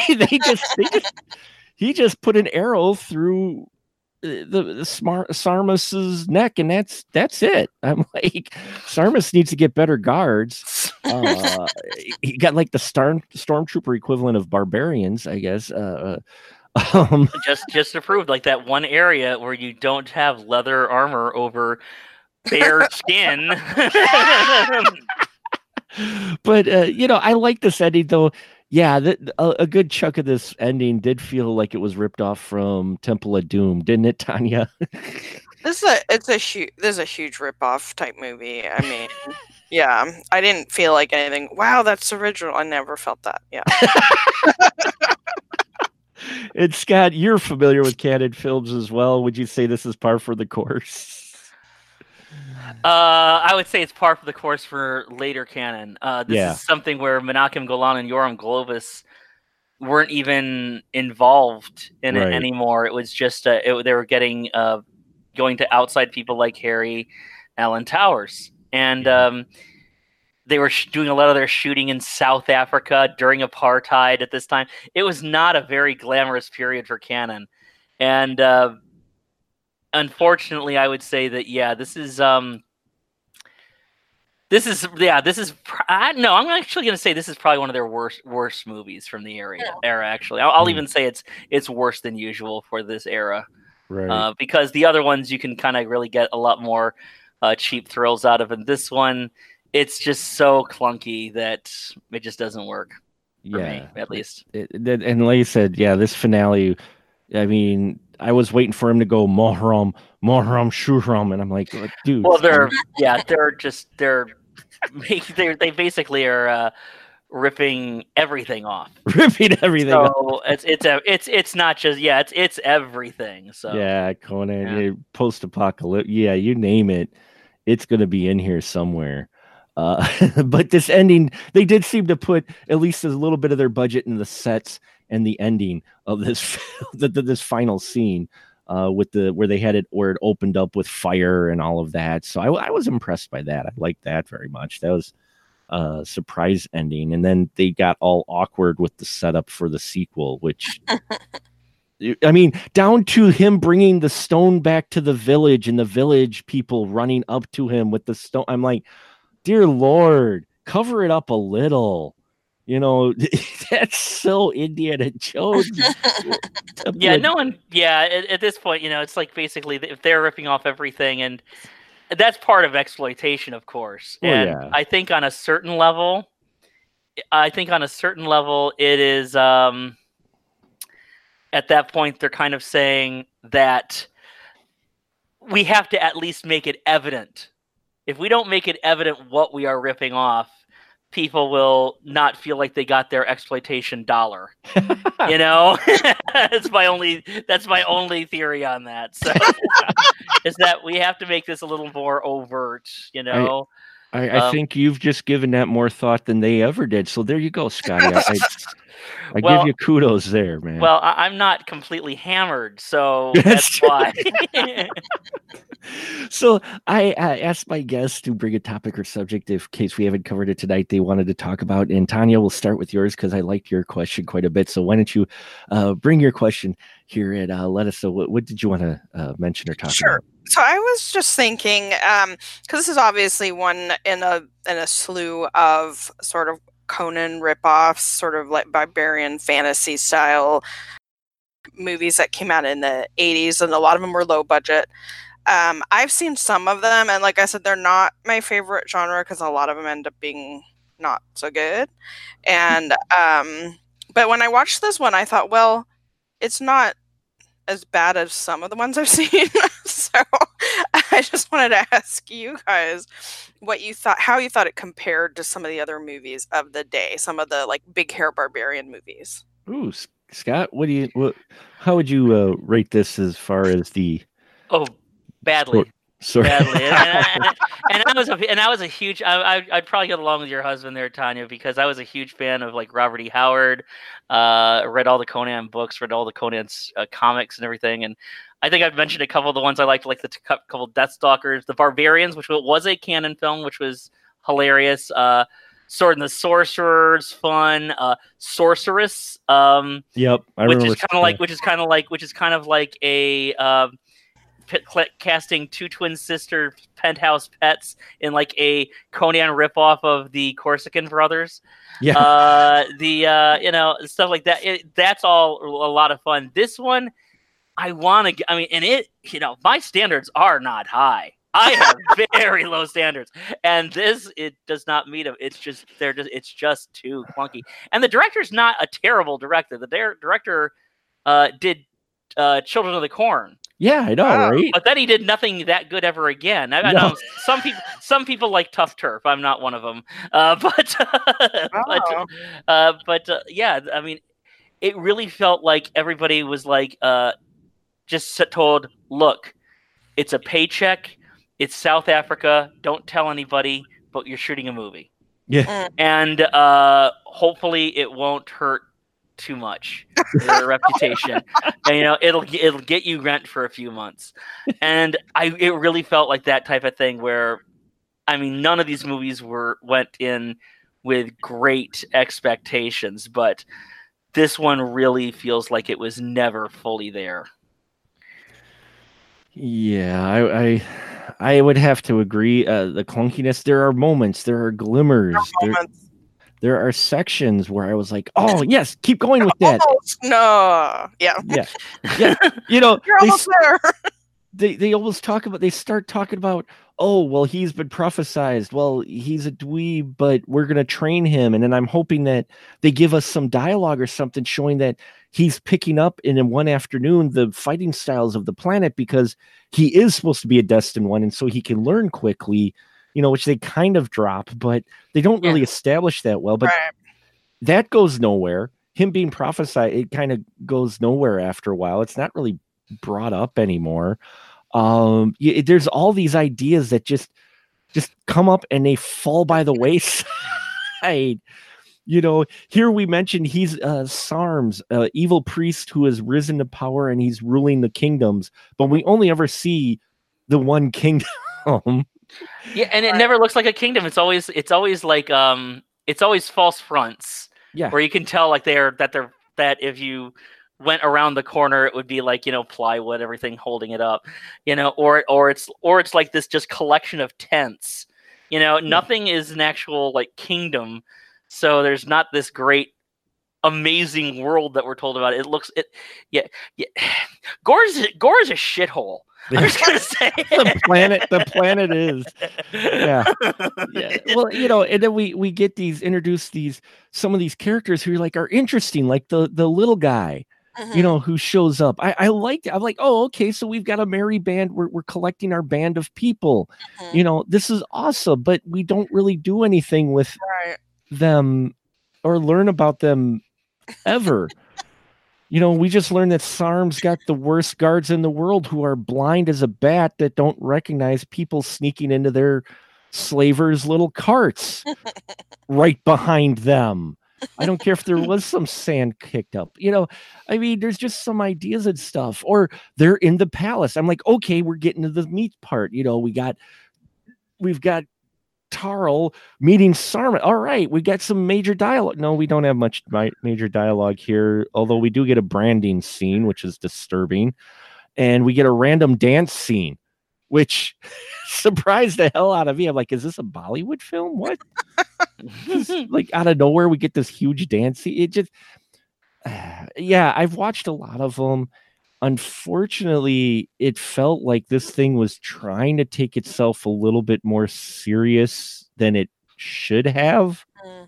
he just put an arrow through the Sarmus's neck, and that's it. I'm like, Sarmus needs to get better guards. He got like the stormtrooper equivalent of barbarians, I guess.
Just to prove, like, that one area where you don't have leather armor over bare skin.
But I like this ending though. Yeah, a good chunk of this ending did feel like it was ripped off from Temple of Doom, didn't it, Tanya?
This is a huge rip-off type movie. I mean, yeah, I didn't feel like anything. Wow, that's original. I never felt that. Yeah.
And Scott, you're familiar with canon films as well. Would you say this is par for the course?
I would say it's par for the course for later canon. This is something where Menachem Golan and Yoram Globus weren't even involved in it anymore. It was just they were getting going to outside people like Harry Allen Towers, and they were doing a lot of their shooting in South Africa during apartheid at this time. It was not a very glamorous period for canon, and unfortunately, I would say that this is I'm actually going to say this is probably one of their worst movies from the era. Actually, I'll even say it's worse than usual for this era,
right?
Because the other ones you can kind of really get a lot more cheap thrills out of, and this one, it's just so clunky that it just doesn't work for me, at least.
And like you said, this finale, I mean, I was waiting for him to go Mohram Shuhram, and I'm like, dude.
Well, they basically are ripping everything off.
Ripping everything off.
It's not just it's everything. So
Conan, post-apocalypse, you name it, it's gonna be in here somewhere. But this ending, they did seem to put at least a little bit of their budget in the sets and the ending of this this final scene where they had it where it opened up with fire and all of that. So I was impressed by that. I liked that very much. That was a surprise ending. And then they got all awkward with the setup for the sequel, which I mean, down to him bringing the stone back to the village and the village people running up to him with the stone. I'm like, dear Lord, cover it up a little. That's so Indiana Jones.
At this point, it's like basically if they're ripping off everything, and that's part of exploitation, of course. I think on a certain level, it is at that point they're kind of saying that we have to at least make it evident. If we don't make it evident what we are ripping off, people will not feel like they got their exploitation dollar. That's my only theory on that. So is that we have to make this a little more overt,
I think you've just given that more thought than they ever did. So there you go, Scotty. I give you kudos there, man.
Well, I'm not completely hammered, so that's why.
So I asked my guests to bring a topic or subject in case we haven't covered it tonight they wanted to talk about. And Tanya, we'll start with yours because I liked your question quite a bit. So why don't you bring your question here and let us know what did you want to mention or talk about?
So I was just thinking, because this is obviously one in a slew of sort of Conan ripoffs, sort of like barbarian fantasy style movies that came out in the 80s, and a lot of them were low budget. I've seen some of them, and like I said, they're not my favorite genre because a lot of them end up being not so good. And but when I watched this one, I thought, well, it's not as bad as some of the ones I've seen. So I just wanted to ask you guys what you thought, how you thought it compared to some of the other movies of the day, some of the like big hair barbarian movies.
Ooh, Scott, how would you rate this as far as the?
Oh, badly. Badly. And I was a huge. I'd probably get along with your husband there, Tanya, because I was a huge fan of like Robert E. Howard. Read all the Conan books, read all the Conan's comics and everything, and I think I've mentioned a couple of the ones I liked, like the couple Deathstalkers, the Barbarians, which was a canon film, which was hilarious. Sword and the Sorcerer's fun. Sorceress.
Yep,
which is kind of like a casting two twin sister penthouse pets in like a Conan ripoff of the Corsican Brothers.
Yeah.
Stuff like that. That's all a lot of fun. This one, my standards are not high. I have very low standards, and it does not meet them. It's just too clunky. And the director's not a terrible director. The director did Children of the Corn.
Yeah, I know, right?
But then he did nothing that good ever again. I know some people like Tough Turf. I'm not one of them. Yeah, I mean, it really felt like everybody was like just told, look, it's a paycheck. It's South Africa. Don't tell anybody, but you're shooting a movie.
Yeah.
And hopefully it won't hurt too much their reputation. And it'll get you rent for a few months. And it really felt like that type of thing where, I mean, none of these movies went in with great expectations, but this one really feels like it was never fully there.
Yeah, I would have to agree. The clunkiness, there are moments, there are glimmers. There are sections where I was like, "Oh yes, keep going with that."
Almost, no, yeah.
You're
almost there.
They almost they start talking about, oh well, he's been prophesized. Well, he's a dweeb, but we're gonna train him, and then I'm hoping that they give us some dialogue or something showing that he's picking up in one afternoon the fighting styles of the planet because he is supposed to be a destined one, and so he can learn quickly. Which they kind of drop, but they don't really establish that well. But that goes nowhere. Him being prophesied, it kind of goes nowhere after a while. It's not really brought up anymore. There's all these ideas that just come up and they fall by the wayside. Here we mentioned he's Sarms, evil priest who has risen to power and he's ruling the kingdoms, but we only ever see the one kingdom.
Yeah, and it never looks like a kingdom. It's always like it's always false fronts.
Yeah,
where you can tell like that if you went around the corner, it would be like plywood, everything holding it up, or it's like this just collection of tents. Nothing is an actual like kingdom. So there's not this great, amazing world that we're told about. Gore's a shithole. I'm just gonna say
the planet is. Yeah. Well, and then we get introduced some of these characters who are interesting, like the little guy, who shows up. I'm like, oh, okay, so we've got a merry band. We're collecting our band of people. This is awesome, but we don't really do anything with them or learn about them ever. We just learned that Sarm's got the worst guards in the world who are blind as a bat that don't recognize people sneaking into their slavers' little carts right behind them. I don't care if there was some sand kicked up. I mean, there's just some ideas and stuff. Or they're in the palace. I'm like, okay, we're getting to the meat part. We've got Tarl meeting Sarm. All right, we got some major dialogue. No, we don't have much major dialogue here, although we do get a branding scene, which is disturbing, and we get a random dance scene, which surprised the hell out of me. I'm like, is this a Bollywood film? What? Like out of nowhere, we get this huge dance scene. It just, I've watched a lot of them. Unfortunately, it felt like this thing was trying to take itself a little bit more serious than it should have,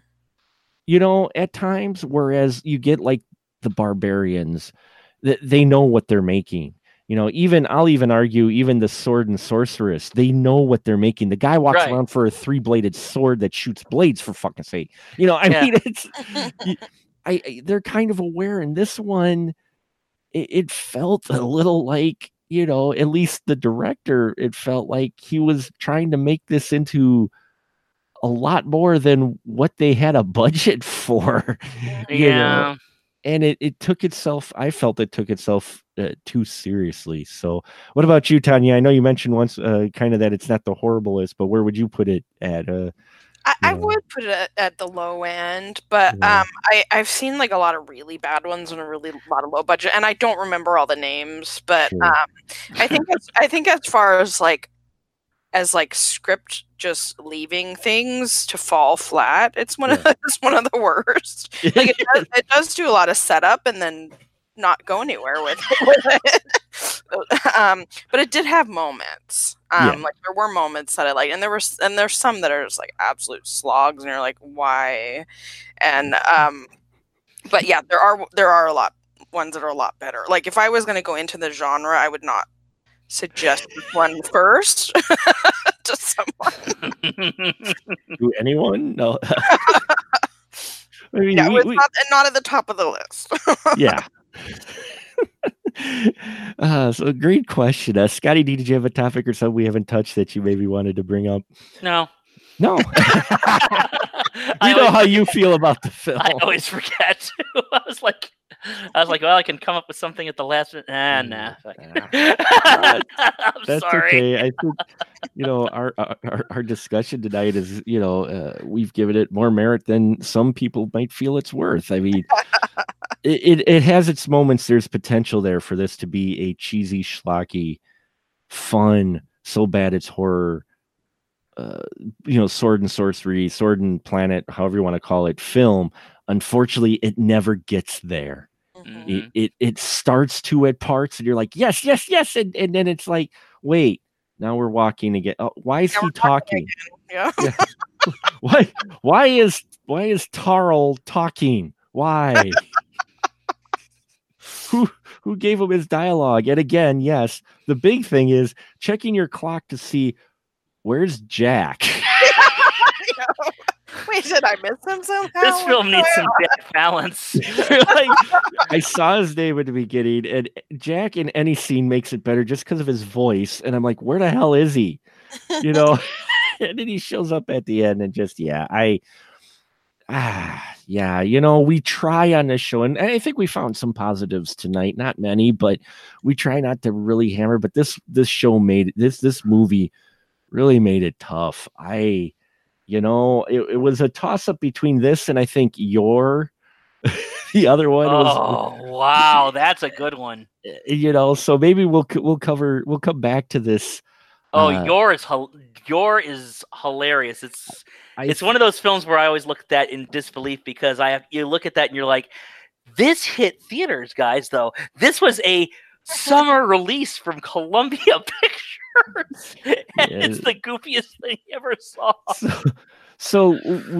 at times. Whereas you get like the Barbarians, they know what they're making. I'll even argue, even the Sword and Sorceress, they know what they're making. The guy walks around for a 3-bladed sword that shoots blades, for fucking sake. Mean, it's they're kind of aware. In this one, it felt a little like, at least the director, it felt like he was trying to make this into a lot more than what they had a budget for.
Yeah.
And it took itself, I felt it took itself too seriously. So what about you, Tanya? I know you mentioned once kind of that it's not the horriblest, but where would you put it at?
I would put it at the low end, but I've seen like a lot of really bad ones and a lot of low budget, and I don't remember all the names. But I think as far as like script just leaving things to fall flat, it's one of the worst. Like it does do a lot of setup and then not go anywhere with it. But it did have moments. Like there were moments that I liked, and there's some that are just like absolute slogs, and you're like, why? And but yeah, there are a lot ones that are a lot better. Like if I was going to go into the genre, I would not suggest this one first to someone.
To anyone? No. I mean,
not at the top of the list.
Yeah. So great question. Scotty D, did you have a topic or something we haven't touched that you maybe wanted to bring up?
No.
You know how you feel about the film.
I always forget. I was like, well, I can come up with something at the last minute. Nah. I'm
That's
sorry.
Okay. I think our discussion tonight is we've given it more merit than some people might feel it's worth. I mean, it has its moments. There's potential there for this to be a cheesy, schlocky, fun, so bad it's horror. Sword and sorcery, sword and planet, however you want to call it, film. Unfortunately, it never gets there. Mm-hmm. It starts to at parts, and you're like, yes, and then it's like, wait, now we're walking again. Oh, why is he talking?
Yeah.
Why is Tarl talking? Why? Who gave him his dialogue? And again, yes, the big thing is checking your clock to see where's Jack.
Wait, did I miss him somehow?
This film needs some Jack balance.
I saw his name at the beginning, and Jack in any scene makes it better just because of his voice. And I'm like, where the hell is he? And then he shows up at the end, and just we try on this show, and I think we found some positives tonight. Not many, but we try not to really hammer. But this show this movie really made it tough. It was a toss up between this and I think the other one.
Wow, that's a good one.
So maybe we'll come back to this.
Your is hilarious. It's one of those films where I always look at that in disbelief because you look at that and you're like, this hit theaters, guys. Though this was a summer release from Columbia Pictures. And it's the goofiest thing you ever saw.
So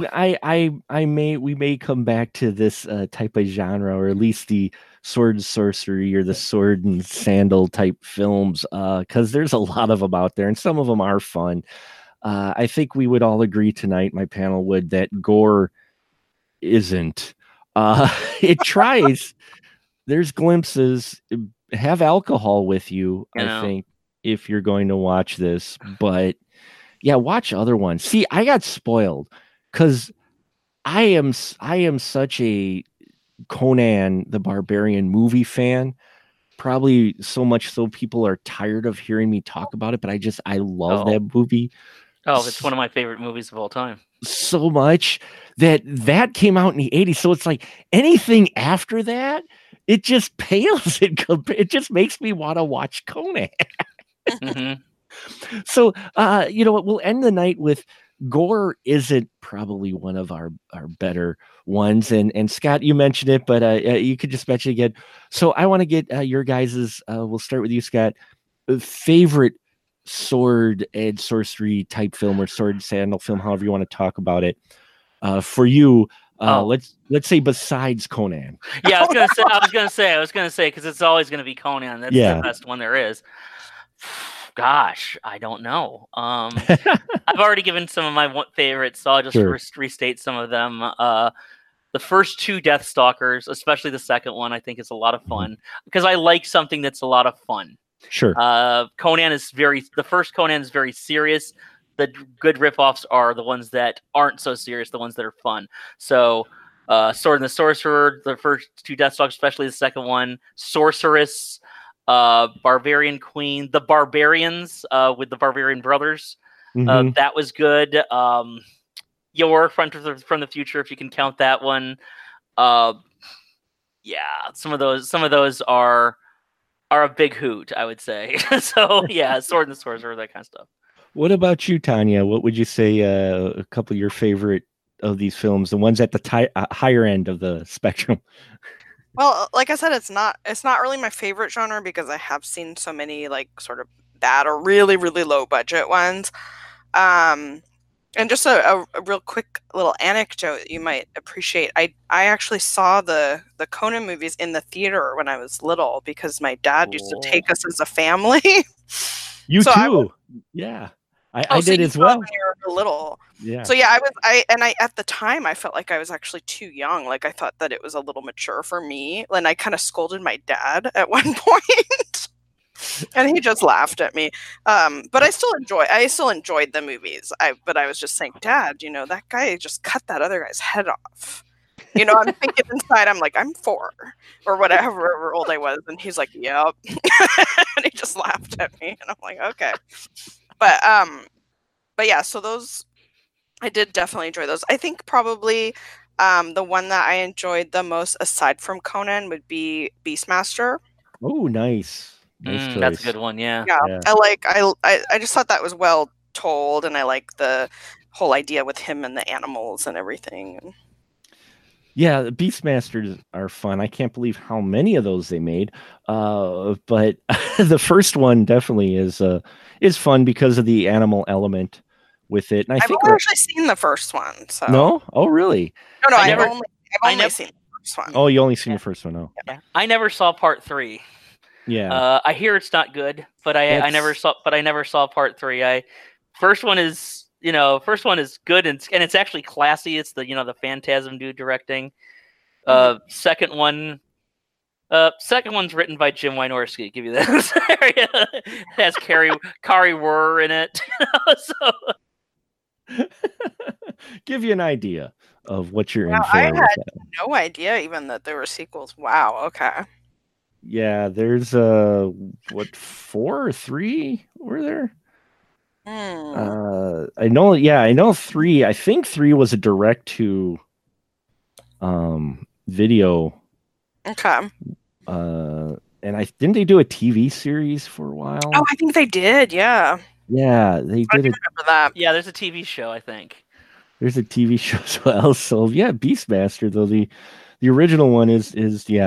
we may come back to this type of genre, or at least the sword and sorcery or the sword and sandal type films, because there's a lot of them out there, and some of them are fun. I think we would all agree tonight, my panel would, that gore isn't. It tries. There's glimpses. Have alcohol with you, I think, if you're going to watch this. But yeah, watch other ones. See, I got spoiled because I am such a Conan the Barbarian movie fan. Probably so much so people are tired of hearing me talk about it, but I love that movie.
Oh, it's one of my favorite movies of all time.
So much that came out in the 80s. So it's like anything after that, it just pales. It just makes me want to watch Conan.
Mm-hmm.
So, we'll end the night with gore isn't probably one of our better ones. And Scott, you mentioned it, but you could just mention it again. So I want to get your guys's, we'll start with you, Scott, favorite sword and sorcery type film or sword and sandal film, however you want to talk about it. For you, let's say besides Conan.
Yeah, I was gonna say because it's always gonna be Conan. That's the best one there is. Gosh, I don't know. I've already given some of my favorites, so I'll just restate some of them. The first two Deathstalkers, especially the second one, I think is a lot of fun because I like something that's a lot of fun.
Sure.
The first Conan is very serious. The good ripoffs are the ones that aren't so serious, the ones that are fun. So, Sword and the Sorcerer, the first two Deathstalkers, especially the second one, Sorceress, Barbarian Queen, the Barbarians with the Barbarian Brothers. That was good. Yor from the Future, if you can count that one. Yeah, some of those are a big hoot, I would say. So yeah, Sword and Sorcerer, that kind of stuff.
What about you, Tanya? What would you say a couple of your favorite of these films, the ones at the higher end of the spectrum?
Well, like I said, it's not really my favorite genre because I have seen so many like sort of bad or really, really low budget ones. And just a real quick little anecdote you might appreciate. I actually saw the Conan movies in the theater when I was little because my dad used to take us as a family.
You too. Yeah. I did as well.
When you were little.
Yeah.
So yeah, I at the time I felt like I was actually too young. Like I thought that it was a little mature for me. And I kind of scolded my dad at one point. And he just laughed at me. But I still enjoyed the movies. But I was just saying, Dad, that guy just cut that other guy's head off. I'm thinking inside, I'm like, I'm 4 or whatever old I was. And he's like, yep. And he just laughed at me. And I'm like, okay. But yeah, so those, I did definitely enjoy those. I think probably the one that I enjoyed the most aside from Conan would be Beastmaster.
Oh, nice. Nice
that's a good one. Yeah.
I just thought that was well told, and I like the whole idea with him and the animals and everything.
Yeah, the Beastmasters are fun. I can't believe how many of those they made. But the first one definitely is fun because of the animal element with it. And
I've never actually seen the first one. So
no, oh really?
No, I've only seen the first one.
Oh, you only seen the first one? Oh,
yeah. I never saw part 3.
Yeah,
I hear it's not good, but I never saw part 3. First one is good and it's actually classy. It's the Phantasm dude directing. Second one's written by Jim Wynorski. Give you that. It has Kari Wurr in it. So
give you an idea of what you're in for.
I had no idea even that there were sequels. Wow. Okay.
Yeah, there's 4 or 3 were there? I know 3. I think 3 was a direct to video.
Okay.
And didn't they do a TV series for a while?
Oh, I think they did. Yeah.
Yeah, they did.
I remember that.
Yeah, there's a TV show, I think.
There's a TV show as well. So yeah, Beastmaster though the original one is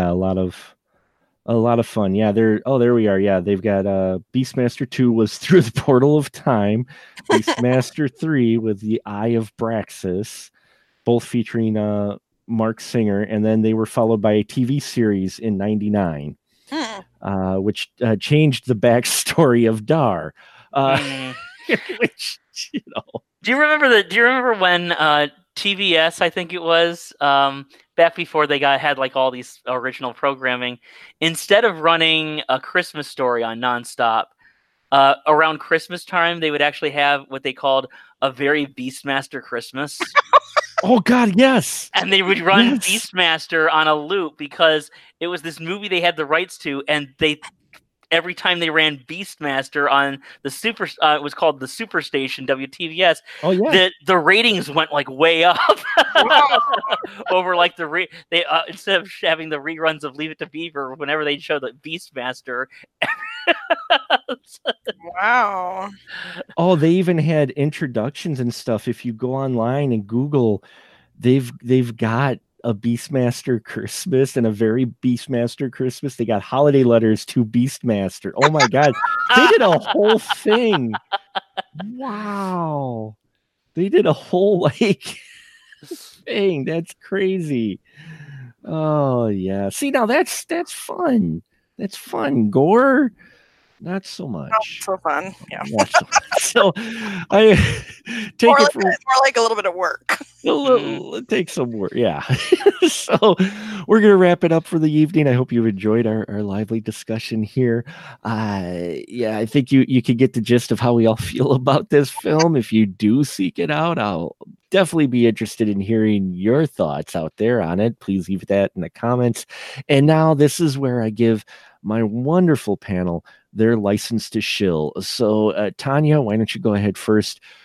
a lot of fun. Yeah, there we are. Yeah, they've got Beastmaster 2 was Through the Portal of Time, Beastmaster 3 with The Eye of Braxis, both featuring Mark Singer, and then they were followed by a TV series in '99, which changed the backstory of Dar. Which
Do you remember when TBS, I think it was, back before they had like all these original programming, instead of running A Christmas Story on nonstop, around Christmas time, they would actually have what they called a Very Beastmaster Christmas.
Oh God, yes.
And they would run Beastmaster on a loop because it was this movie they had the rights to, and every time they ran Beastmaster on the it was called the Superstation WTVS.
Oh yeah,
the ratings went like way up over like they instead of having the reruns of Leave It to Beaver, whenever they show the Beastmaster.
Wow.
Oh, they even had introductions and stuff. If you go online and Google, they've got a Beastmaster Christmas and a Very Beastmaster Christmas. They got holiday letters to Beastmaster. Oh my God. They did a whole thing. Wow. They did a whole thing. That's crazy. Oh yeah. See, now that's fun. That's fun. Gore, not so much.
Not so fun. Yeah.
So I take
more
it
more like a little bit of work.
It takes some work. Yeah. So we're going to wrap it up for the evening. I hope you've enjoyed our lively discussion here. I think you can get the gist of how we all feel about this film. If you do seek it out, I'll definitely be interested in hearing your thoughts out there on it. Please leave that in the comments. And now this is where I give my wonderful panel their license to shill. So Tanya, why don't you go ahead first?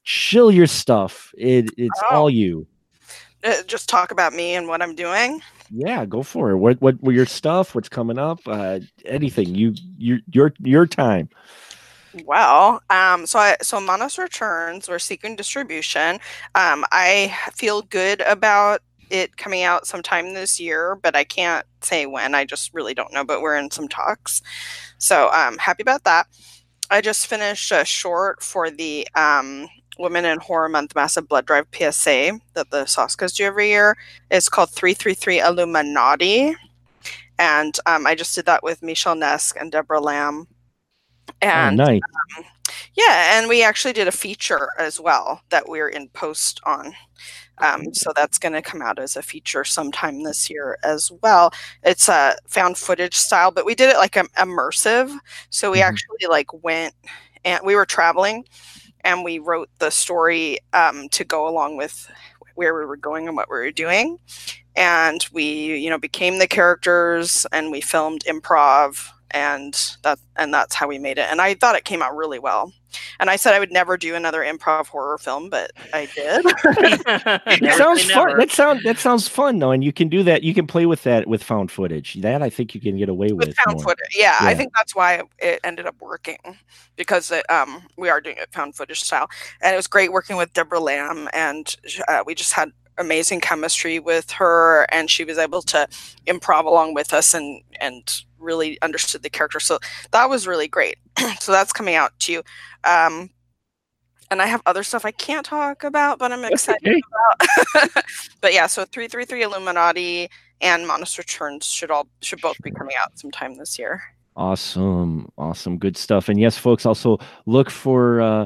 shill your stuff. It's all you.
Just talk about me and what I'm doing.
Yeah, go for it. What your stuff? What's coming up? Anything. Your time.
Well, so Monos Returns, we're seeking distribution. I feel good about it coming out sometime this year, but I can't say when. I just really don't know, but we're in some talks. So I'm happy about that. I just finished a short for the Women in Horror Month Massive Blood Drive PSA that the Soskas do every year. It's called 333 Illuminati. And I just did that with Michelle Nesk and Deborah Lamb. And
nice.
Yeah, and we actually did a feature as well that we're in post on. So that's going to come out as a feature sometime this year as well. It's a found footage style, but we did it like immersive. So we actually like went and we were traveling and we wrote the story to go along with where we were going and what we were doing. And we, became the characters and we filmed improv and that's how we made it. And I thought it came out really well. And I said I would never do another improv horror film, but I did.
It sounds fun. That sounds fun though, and you can do that. You can play with that with found footage. That I think you can get away with
found footage. Yeah, I think that's why it ended up working because we are doing it found footage style, and it was great working with Deborah Lamb, and we just had amazing chemistry with her, and she was able to improv along with us and really understood the character. So that was really great. So that's coming out too. And I have other stuff I can't talk about, but I'm excited about. But yeah, so 333 Illuminati and Monos Returns should both be coming out sometime this year.
Awesome. Good stuff. And yes, folks, also look for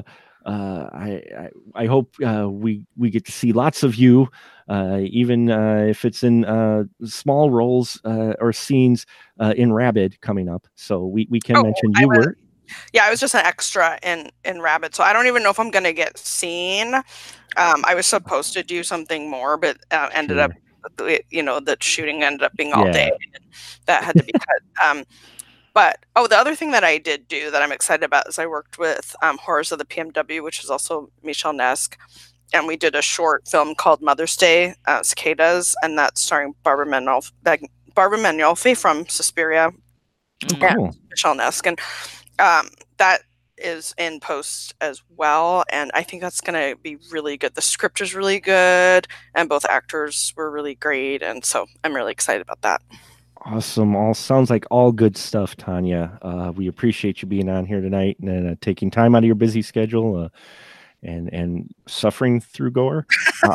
I hope we get to see lots of you, even if it's in small roles or scenes in Rabid coming up. So we can mention you were.
Yeah, I was just an extra in Rabid, so I don't even know if I'm going to get seen. I was supposed to do something more, but ended up, the shooting ended up being all day. That had to be cut. But the other thing that I did do that I'm excited about is I worked with Horrors of the PMW, which is also Michelle Nesk, and we did a short film called Mother's Day, Cicadas, and that's starring Barbara Magnolfi from Suspiria, and Michelle Nesk, and that is in post as well, and I think that's going to be really good. The script is really good, and both actors were really great, and so I'm really excited about that.
Awesome. All sounds like all good stuff, Tanya. We appreciate you being on here tonight and taking time out of your busy schedule and suffering through gore.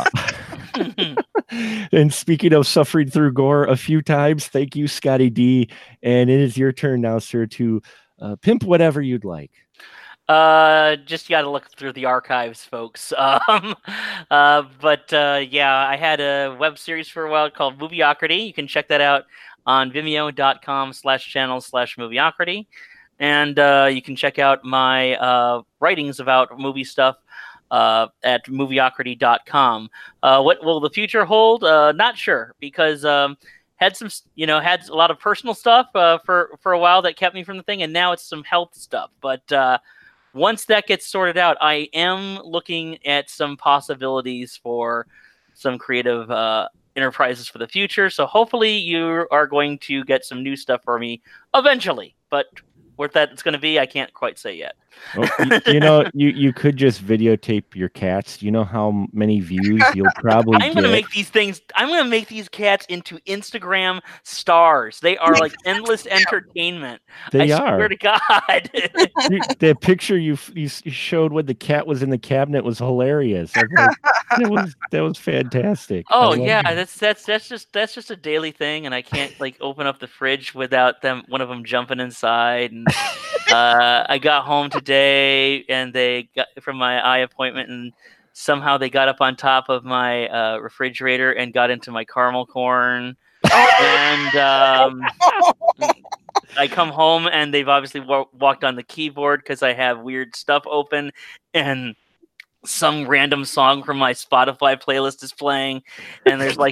And speaking of suffering through gore a few times, thank you, Scotty D. And it is your turn now, sir, to pimp whatever you'd like.
Just got to look through the archives, folks. But I had a web series for a while called Movieocrity. You can check that out on vimeo.com/channel/Movieocrity. And you can check out my writings about movie stuff at movieocrity.com. What will the future hold? Not sure, because had a lot of personal stuff for a while that kept me from the thing, and now it's some health stuff. But once that gets sorted out, I am looking at some possibilities for some creative enterprises for the future. So hopefully you are going to get some new stuff for me eventually. But what that's going to be, I can't quite say yet.
Well, you could just videotape your cats. Do you know how many views you'll probably get?
I'm going to make these cats into Instagram stars. They are like endless entertainment. I swear to God.
The picture you showed when the cat was in the cabinet was hilarious. That was fantastic.
Oh yeah, that's just a daily thing, and I can't open up the fridge without one of them jumping inside. And I got home today and they got from my eye appointment, and somehow they got up on top of my refrigerator and got into my caramel corn. And I come home and they've obviously walked on the keyboard because I have weird stuff open, and some random song from my Spotify playlist is playing, and there's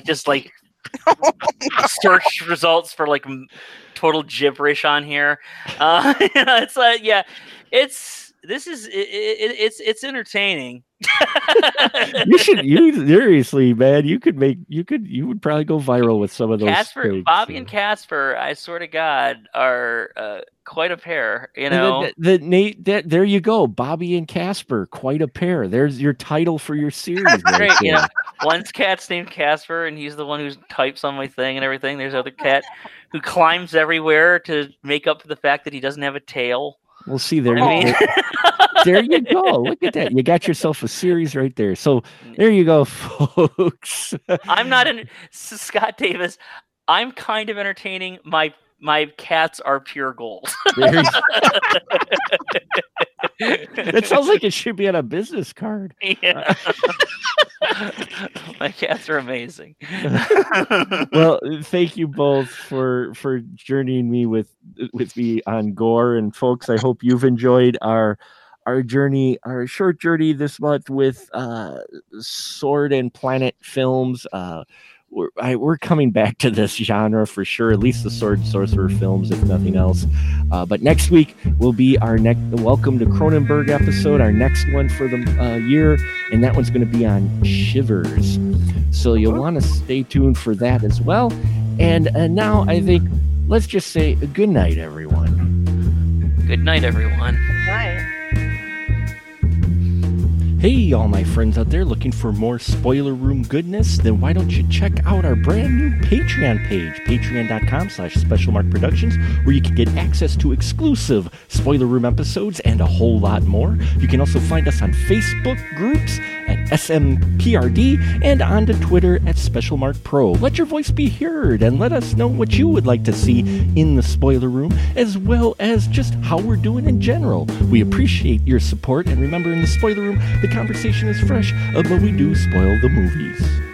search results for total gibberish on here. It's it's entertaining.
You seriously, man, you would probably go viral with some of those.
Bobby and Casper, I swear to God, are quite a pair. You know,
there you go, Bobby and Casper, quite a pair. There's your title for your series.
Great, you know, one's cat's named Casper, and he's the one who types on my thing and everything. There's other cat who climbs everywhere to make up for the fact that he doesn't have a tail.
We'll see there. There you go. Look at that. You got yourself a series right there. So there you go, folks.
I'm not Scott Davis. I'm kind of entertaining. My cats are pure gold.
That sounds like it should be on a business card.
Yeah. My cats are amazing.
Well, thank you both for journeying me with me on Gore, and folks, I hope you've enjoyed our short journey this month with Sword and Planet films. We're coming back to this genre for sure, at least the Sword and Sorcerer films, if nothing else. But next week will be our next Welcome to Cronenberg episode, our next one for the year, and that one's going to be on Shivers. So you'll want to stay tuned for that as well. And now I think let's just say good night, everyone.
Good night, everyone.
Good night.
Hey, all my friends out there looking for more Spoiler Room goodness? Then why don't you check out our brand new Patreon page, patreon.com/SpecialMarkProductions, where you can get access to exclusive Spoiler Room episodes and a whole lot more. You can also find us on Facebook groups at SMPRD and onto Twitter at SpecialMarkPro. Let your voice be heard and let us know what you would like to see in the Spoiler Room, as well as just how we're doing in general. We appreciate your support, and remember, in the Spoiler Room, the conversation is fresh, but we do spoil the movies.